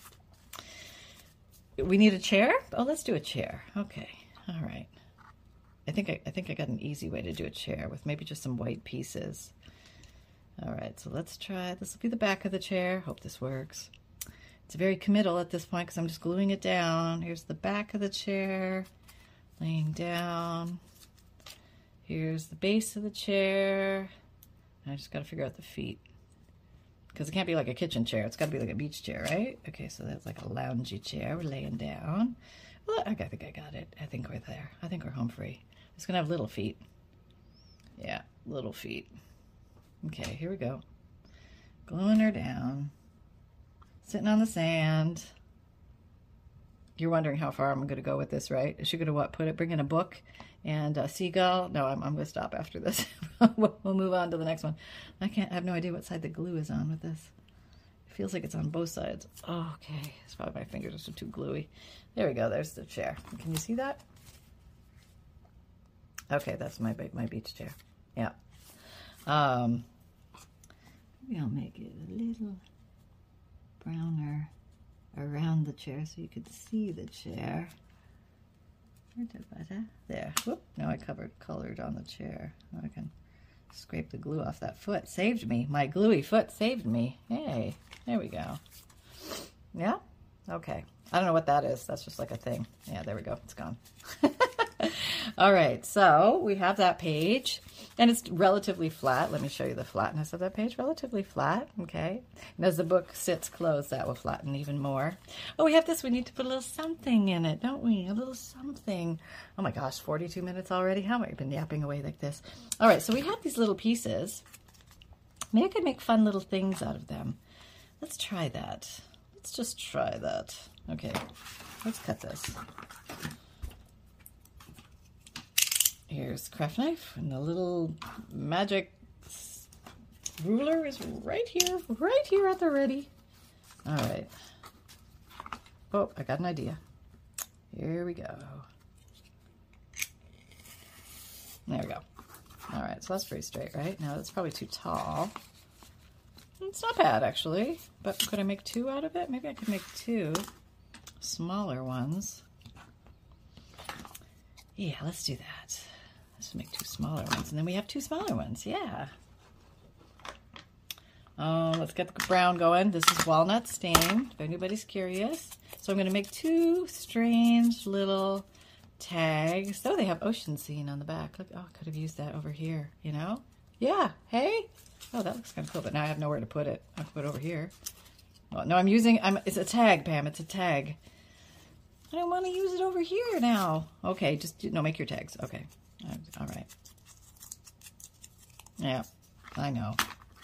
We need a chair? Oh, let's do a chair. Okay, all right. I think I, I think I got an easy way to do a chair with maybe just some white pieces. All right, so let's try. This will be the back of the chair. Hope this works. It's very committal at this point because I'm just gluing it down. Here's the back of the chair, laying down. Here's the base of the chair. I just got to figure out the feet because it can't be like a kitchen chair. It's got to be like a beach chair, right? Okay, so that's like a loungy chair. We're laying down. Well, I think I got it. I think we're there. I think we're home free. It's going to have little feet. Yeah, little feet. Okay, here we go. Gluing her down. Sitting on the sand. You're wondering how far I'm going to go with this, right? Is she going to what? Put it, bring in a book and a seagull? No, I'm, I'm going to stop after this. we'll, we'll move on to the next one. I can't. I have no idea what side the glue is on with this. It feels like it's on both sides. Oh, okay, it's probably my fingers are too gluey. There we go. There's the chair. Can you see that? Okay, that's my my beach chair. Yeah. Um, maybe I'll make it a little browner around the chair so you could see the chair. There. Whoop. Now I covered colored on the chair. Now I can scrape the glue off that foot. Saved me. My gluey foot saved me. Hey, there we go. Yeah? Okay. I don't know what that is. That's just like a thing. Yeah, there we go. It's gone. All right, so we have that page, and it's relatively flat. Let me show you the flatness of that page. Relatively flat, okay? And as the book sits closed, that will flatten even more. Oh, we have this. We need to put a little something in it, don't we? A little something. Oh, my gosh, forty-two minutes already? How have I been yapping away like this? All right, so we have these little pieces. Maybe I could make fun little things out of them. Let's try that. Let's just try that. Okay, let's cut this. Here's craft knife, and the little magic ruler is right here, right here at the ready. All right. Oh, I got an idea. Here we go. There we go. All right, so that's pretty straight, right? Now that's probably too tall. It's not bad, actually, but could I make two out of it? Maybe I could make two smaller ones. Yeah, let's do that. Let's make two smaller ones, and then we have two smaller ones. Yeah. Oh, let's get the brown going. This is walnut stain, if anybody's curious. So I'm going to make two strange little tags. Oh, they have ocean scene on the back. Look, oh, I could have used that over here, you know? Yeah. Hey, Oh, that looks kind of cool, but now I have nowhere to put it. I can put it over here. Well, no, I'm using, I'm, it's a tag, Pam. It's a tag. I don't want to use it over here now. Okay, just, no, make your tags. Okay. All right. Yeah, I know.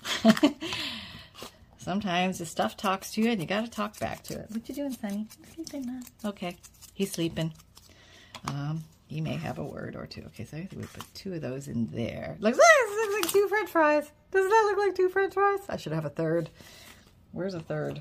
Sometimes the stuff talks to you and you got to talk back to it. What you doing, Sonny? Sleeping now? Okay, he's sleeping. Um, he may have a word or two. Okay, so I think we put two of those in there. Like this looks like two French fries. Doesn't that look like two French fries? I should have a third. Where's a third?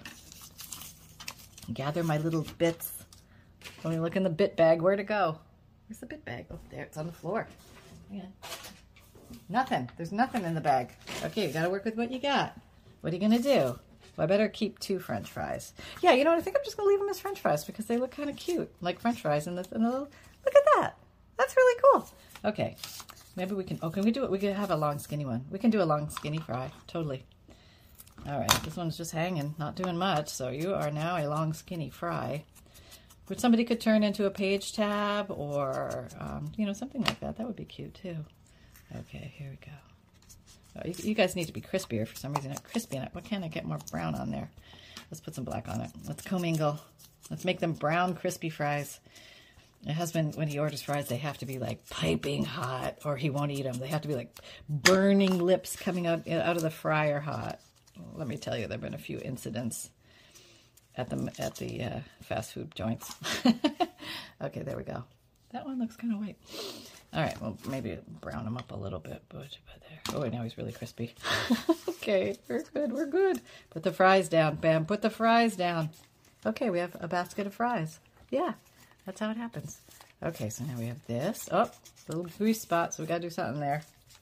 Gather my little bits. Let me look in the bit bag. Where'd it go? Where's the bit bag? Oh, there. It's on the floor. Yeah. Nothing. There's nothing in the bag. Okay, you got to work with what you got. What are you going to do? Well, I better keep two French fries. Yeah, you know what? I think I'm just going to leave them as French fries because they look kind of cute, like French fries. And the, and the little, look at that. That's really cool. Okay. Maybe we can, oh, can we do it? We can have a long, skinny one. We can do a long, skinny fry. Totally. All right. This one's just hanging, not doing much. So you are now a long, skinny fry. Which somebody could turn into a page tab or, um, you know, something like that. That would be cute, too. Okay, here we go. Oh, you, you guys need to be crispier. For some reason, not crispy enough. What can I get more brown on there? Let's put some black on it. Let's commingle. Let's make them brown, crispy fries. My husband, when he orders fries, they have to be like piping hot or he won't eat them. They have to be like burning lips coming out, out of the fryer hot. Let me tell you, there have been a few incidents at the at the uh, fast food joints. Okay, there we go. That one looks kind of white. All right, well, maybe brown them up a little bit. But there. Oh, now he's really crispy. Okay, we're good, we're good. Put the fries down, Bam. Put the fries down. Okay, we have a basket of fries. Yeah, that's how it happens. Okay, so now we have this. Oh, little grease spot, so we got to do something there.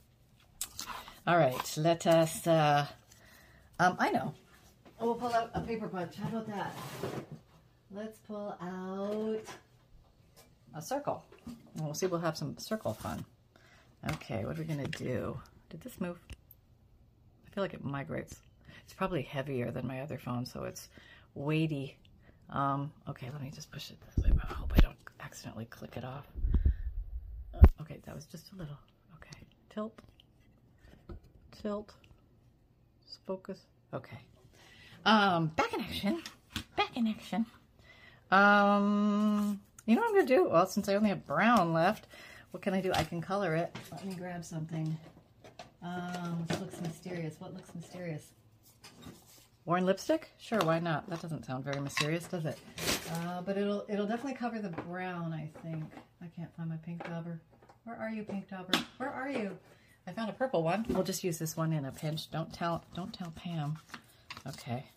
All right, let us, uh, um, I know. Oh, we'll pull out a paper punch. How about that? Let's pull out a circle. And we'll see, we'll have some circle fun. Okay, what are we going to do? Did this move? I feel like it migrates. It's probably heavier than my other phone, so it's weighty. Um, okay, let me just push it this way. I hope I don't accidentally click it off. Okay, that was just a little. Okay, tilt. Tilt. Just focus. Okay. Um, back in action. Back in action. Um, you know what I'm going to do? Well, since I only have brown left, what can I do? I can color it. Let me grab something. Um, what looks mysterious? What looks mysterious? Worn lipstick? Sure, why not? That doesn't sound very mysterious, does it? Uh, but it'll it'll definitely cover the brown, I think. I can't find my pink dauber. Where are you, pink dauber? Where are you? I found a purple one. We'll just use this one in a pinch. Don't tell don't tell Pam. Okay.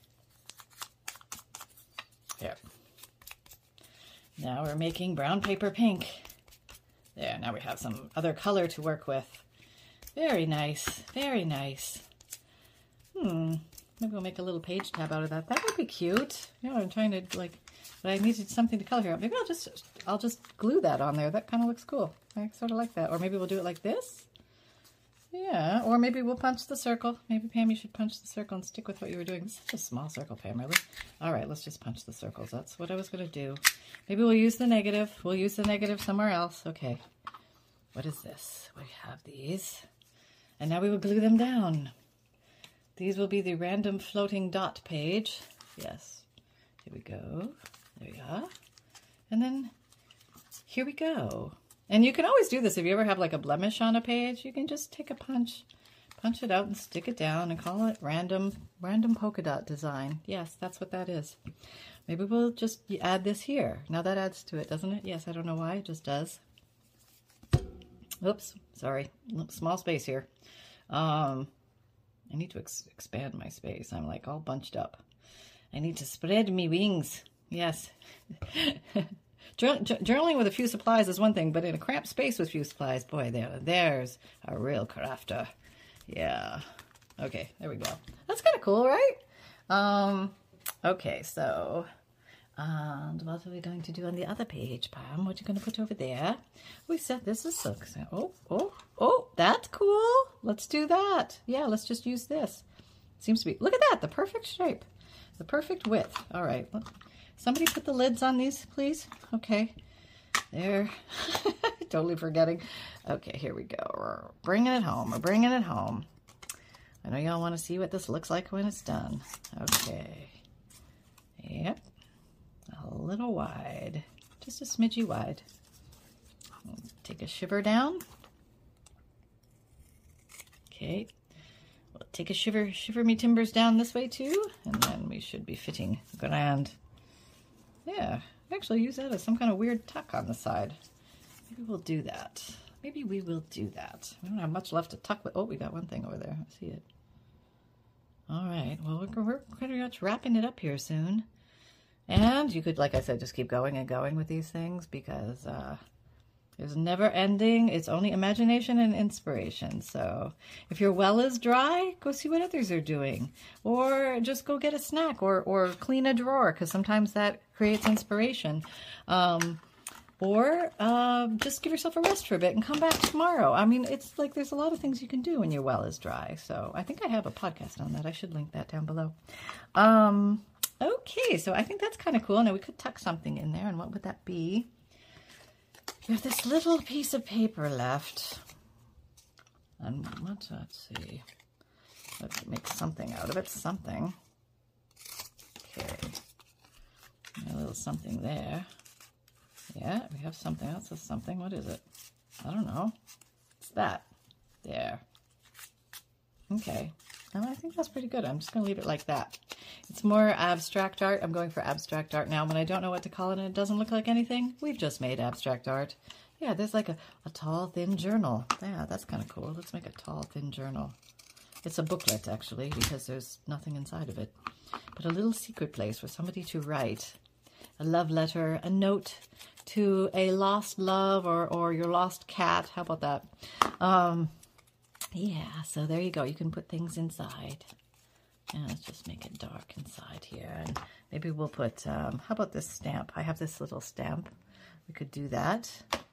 Here. Now we're making brown paper pink. There, now we have some other color to work with. Very nice. Very nice. Hmm. Maybe we'll make a little page tab out of that. That would be cute. You know, I'm trying to like, but I needed something to color here. Maybe I'll just, I'll just glue that on there. That kind of looks cool. I sort of like that. Or maybe we'll do it like this. Yeah. Or maybe we'll punch the circle. Maybe Pam, you should punch the circle and stick with what you were doing. This is a small circle, Pam, really. All right, let's just punch the circles. That's what I was going to do. Maybe we'll use the negative. We'll use the negative somewhere else. Okay. What is this? We have these. And now we will glue them down. These will be the random floating dot page. Yes. Here we go. There we are. And then here we go. And you can always do this. If you ever have like a blemish on a page, you can just take a punch, punch it out and stick it down and call it random, random polka dot design. Yes, that's what that is. Maybe we'll just add this here. Now that adds to it, doesn't it? Yes, I don't know why. It just does. Oops, sorry. Small space here. Um... I need to ex expand my space. I'm like all bunched up. I need to spread me wings. Yes. Journaling with a few supplies is one thing, but in a cramped space with few supplies, boy, there, there's a real crafter. Yeah. Okay, there we go. That's kind of cool, right? Um, okay, so, and what are we going to do on the other page, Pam? What are you going to put over there? We said this is so, oh, oh, oh, that's cool. Let's do that. Yeah, let's just use this. Seems to be, look at that, the perfect shape, the perfect width. All right, somebody put the lids on these, please. Okay, there. Totally forgetting. Okay, here we go. We're bringing it home. We're bringing it home. I know y'all want to see what this looks like when it's done. Okay. Yep. A little wide. Just a smidgy wide. Take a shiver down. Okay. We'll take a shiver, shiver me timbers down this way too. And then we should be fitting grand. Yeah. Actually use that as some kind of weird tuck on the side. Maybe we'll do that. Maybe we will do that. We don't have much left to tuck with. Oh, we got one thing over there. I see it. All right. Well, we're, we're pretty much wrapping it up here soon. And you could, like I said, just keep going and going with these things because uh, there's never ending. It's only imagination and inspiration. So if your well is dry, go see what others are doing. Or just go get a snack or, or clean a drawer because sometimes that creates inspiration. Um, or uh, just give yourself a rest for a bit and come back tomorrow. I mean, it's like there's a lot of things you can do when your well is dry. So I think I have a podcast on that. I should link that down below. Um, okay, so I think that's kind of cool. Now we could tuck something in there, and what would that be? We have this little piece of paper left. And let's, let's see. Let's make something out of it. Something. Okay. A little something there. Yeah, we have something else. That's something. What is it? I don't know. It's that. There. Okay. And I think that's pretty good. I'm just going to leave it like that. It's more abstract art. I'm going for abstract art now. When I don't know what to call it and it doesn't look like anything, we've just made abstract art. Yeah, there's like a, a tall, thin journal. Yeah, that's kind of cool. Let's make a tall, thin journal. It's a booklet, actually, because there's nothing inside of it. But a little secret place for somebody to write a love letter, a note to a lost love or, or your lost cat. How about that? Um, yeah, so there you go. You can put things inside. And let's just make it dark inside here. And maybe we'll put, um, how about this stamp? I have this little stamp. We could do that.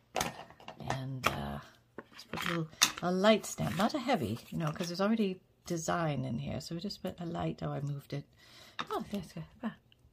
And uh, just put a, little, a light stamp, not a heavy, you know, because there's already design in here. So we just put a light. Oh, I moved it. Oh, there's good. Ah.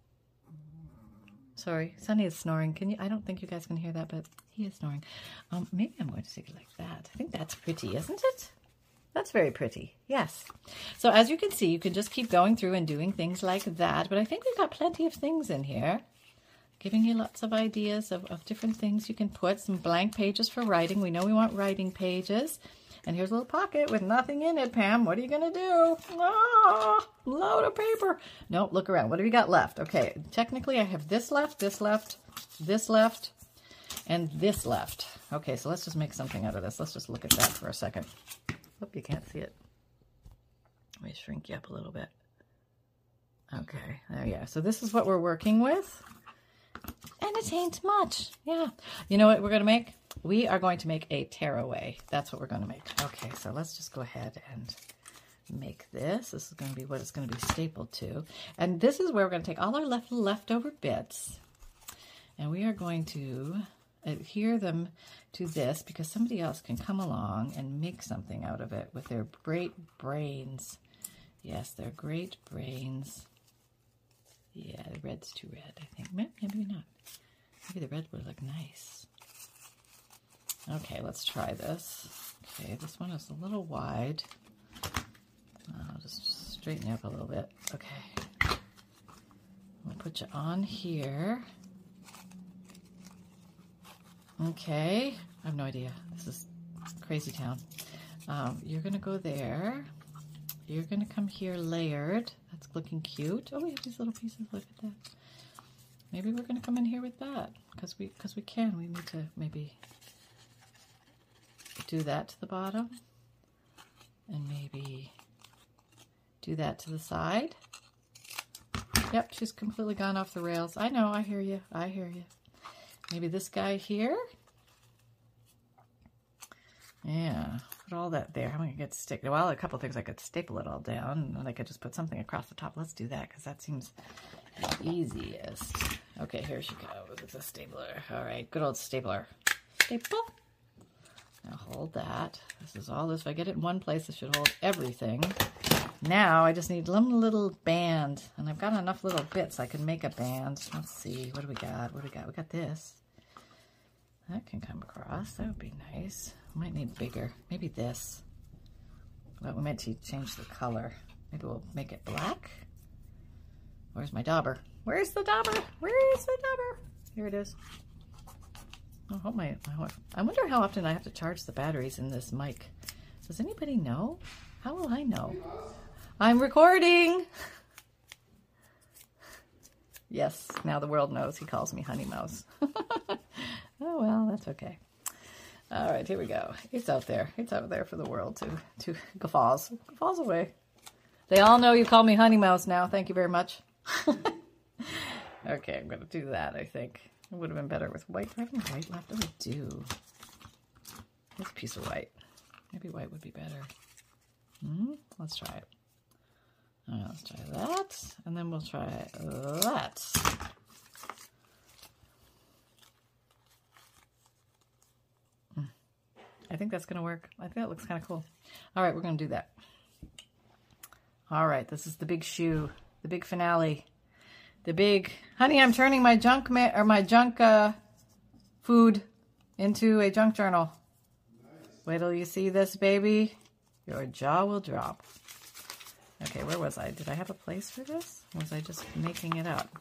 Sorry, Sunny is snoring. Can you? I don't think you guys can hear that, but he is snoring. Um, maybe I'm going to take it like that. I think that's pretty, isn't it? That's very pretty. Yes. So as you can see, you can just keep going through and doing things like that. But I think we've got plenty of things in here, giving you lots of ideas of, of different things you can put. Some blank pages for writing. We know we want writing pages. And here's a little pocket with nothing in it, Pam. What are you going to do? Ah, load of paper. No, look around. What have you got left? Okay, technically I have this left, this left, this left, and this left. Okay, so let's just make something out of this. Let's just look at that for a second. Hope you can't see it. Let me shrink you up a little bit. Okay, there you are. So this is what we're working with. And it ain't much. Yeah. You know what we're going to make? We are going to make a tearaway. That's what we're going to make. Okay, so let's just go ahead and make this. This is going to be what it's going to be stapled to. And this is where we're going to take all our left leftover bits. And we are going to adhere them to this because somebody else can come along and make something out of it with their great brains. Yes, their great brains. Yeah, the red's too red, I think. Maybe not. Maybe the red would look nice. Okay, let's try this. Okay, this one is a little wide. I'll just straighten you up a little bit. Okay. We'll put you on here. Okay. I have no idea. This is crazy town. Um, you're going to go there. You're going to come here layered. That's looking cute. Oh, we have these little pieces. Look at that. Maybe we're going to come in here with that because we, because we can. We need to maybe do that to the bottom and maybe do that to the side. Yep, she's completely gone off the rails. I know, I hear you, I hear you. Maybe this guy here. Yeah, put all that there. How am I gonna get stick? Well, a couple things I could staple it all down and then I could just put something across the top. Let's do that because that seems the easiest. Okay, here she goes with the stapler. All right, good old stapler. Staple. Now hold that. This is all this. If I get it in one place, it should hold everything. Now I just need one little band, and I've got enough little bits I can make a band. Let's see. What do we got? What do we got? We got this. That can come across. That would be nice. I might need bigger. Maybe this. Well, we meant to change the color. Maybe we'll make it black. Where's my dauber? Where's the dauber? Where is the dauber? Here it is. I hope my, I wonder how often I have to charge the batteries in this mic. Does anybody know? How will I know? I'm recording. Yes, now the world knows he calls me Honey Mouse. Oh, well, that's okay. All right, here we go. It's out there. It's out there for the world to, to guffaws. Guffaws away. They all know you call me Honey Mouse now. Thank you very much. Okay, I'm going to do that, I think. It would have been better with white. Do I have any white left? Oh, I do. Here's a piece of white. Maybe white would be better. Hmm? Let's try it. All right, let's try that. And then we'll try that. I think that's going to work. I think that looks kind of cool. All right, we're going to do that. All right, this is the big shoe, the big finale, the big, honey, I'm turning my junk ma or my junk uh, food into a junk journal. Nice. Wait till you see this, baby. Your jaw will drop. Okay, where was I? Did I have a place for this? Or was I just making it up?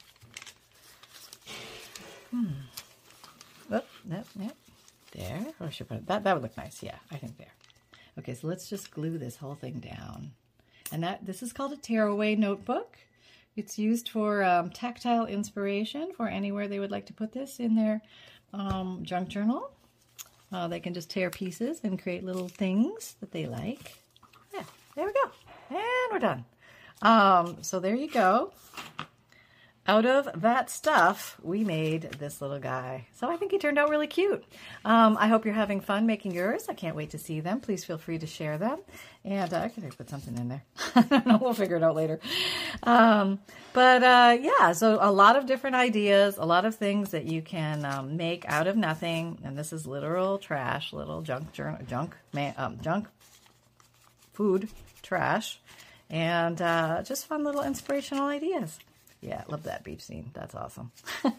Hmm. Oh, yep, yep. There. Or should I put it? That, that would look nice. Yeah, I think there. Okay, so let's just glue this whole thing down. And that this is called a tearaway notebook. It's used for um, tactile inspiration for anywhere they would like to put this in their um, junk journal. Uh, they can just tear pieces and create little things that they like. Yeah, there we go. And we're done. Um, so there you go. Out of that stuff, we made this little guy. So I think he turned out really cute. Um, I hope you're having fun making yours. I can't wait to see them. Please feel free to share them. And uh, I could put something in there. I don't know. We'll figure it out later. Um, but uh, yeah, so a lot of different ideas, a lot of things that you can um, make out of nothing. And this is literal trash, little junk, junk, man, um, junk food trash. And uh, just fun little inspirational ideas. Yeah, love that beach scene. That's awesome.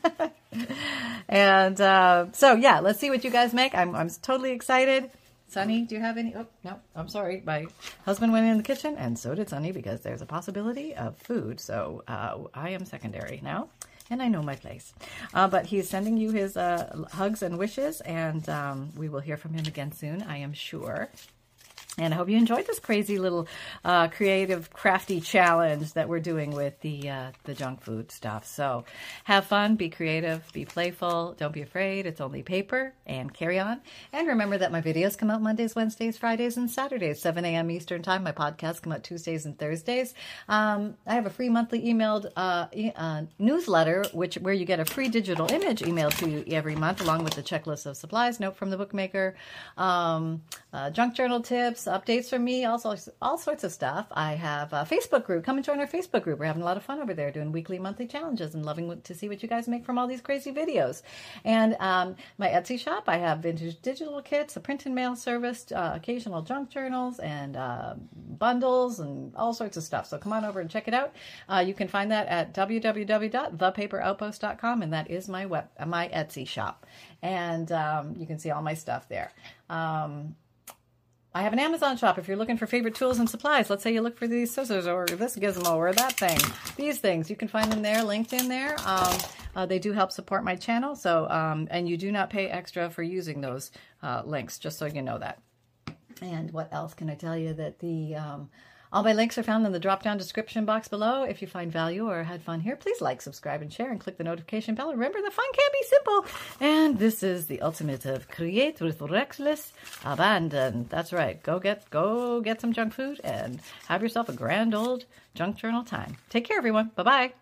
And uh, so, yeah, let's see what you guys make. I'm, I'm totally excited. Sunny, do you have any? Oh, no, I'm sorry. My husband went in the kitchen, and so did Sunny, because there's a possibility of food. So uh, I am secondary now, and I know my place. Uh, but he's sending you his uh, hugs and wishes, and um, we will hear from him again soon, I am sure. And I hope you enjoyed this crazy little uh, creative, crafty challenge that we're doing with the uh, the junk food stuff. So have fun, be creative, be playful. Don't be afraid. It's only paper, and carry on. And remember that my videos come out Mondays, Wednesdays, Fridays, and Saturdays, seven a m Eastern Time. My podcasts come out Tuesdays and Thursdays. Um, I have a free monthly emailed uh, e uh, newsletter, which where you get a free digital image emailed to you every month, along with the checklist of supplies, note from the bookmaker, um, uh, junk journal tips, updates from me, also all sorts of stuff. I have a Facebook group. Come and join our Facebook group. We're having a lot of fun over there doing weekly, monthly challenges and loving to see what you guys make from all these crazy videos. And um, my Etsy shop, I have vintage digital kits, a print and mail service, uh, occasional junk journals, and uh, bundles, and all sorts of stuff. So come on over and check it out. Uh, you can find that at w w w dot the paper outpost dot com, and that is my web, my Etsy shop. And um, you can see all my stuff there. Um, I have an Amazon shop if you're looking for favorite tools and supplies. Let's say you look for these scissors or this gizmo or that thing. These things, you can find them there, linked in there. Um, uh, they do help support my channel. So, um, and you do not pay extra for using those uh, links, just so you know that. And what else can I tell you? That the um, all my links are found in the drop-down description box below. If you find value or had fun here, please like, subscribe, and share, and click the notification bell. Remember, the fun can be simple. And this is the ultimate of create with reckless abandon. That's right. Go get, go get some junk food and have yourself a grand old junk journal time. Take care, everyone. Bye-bye.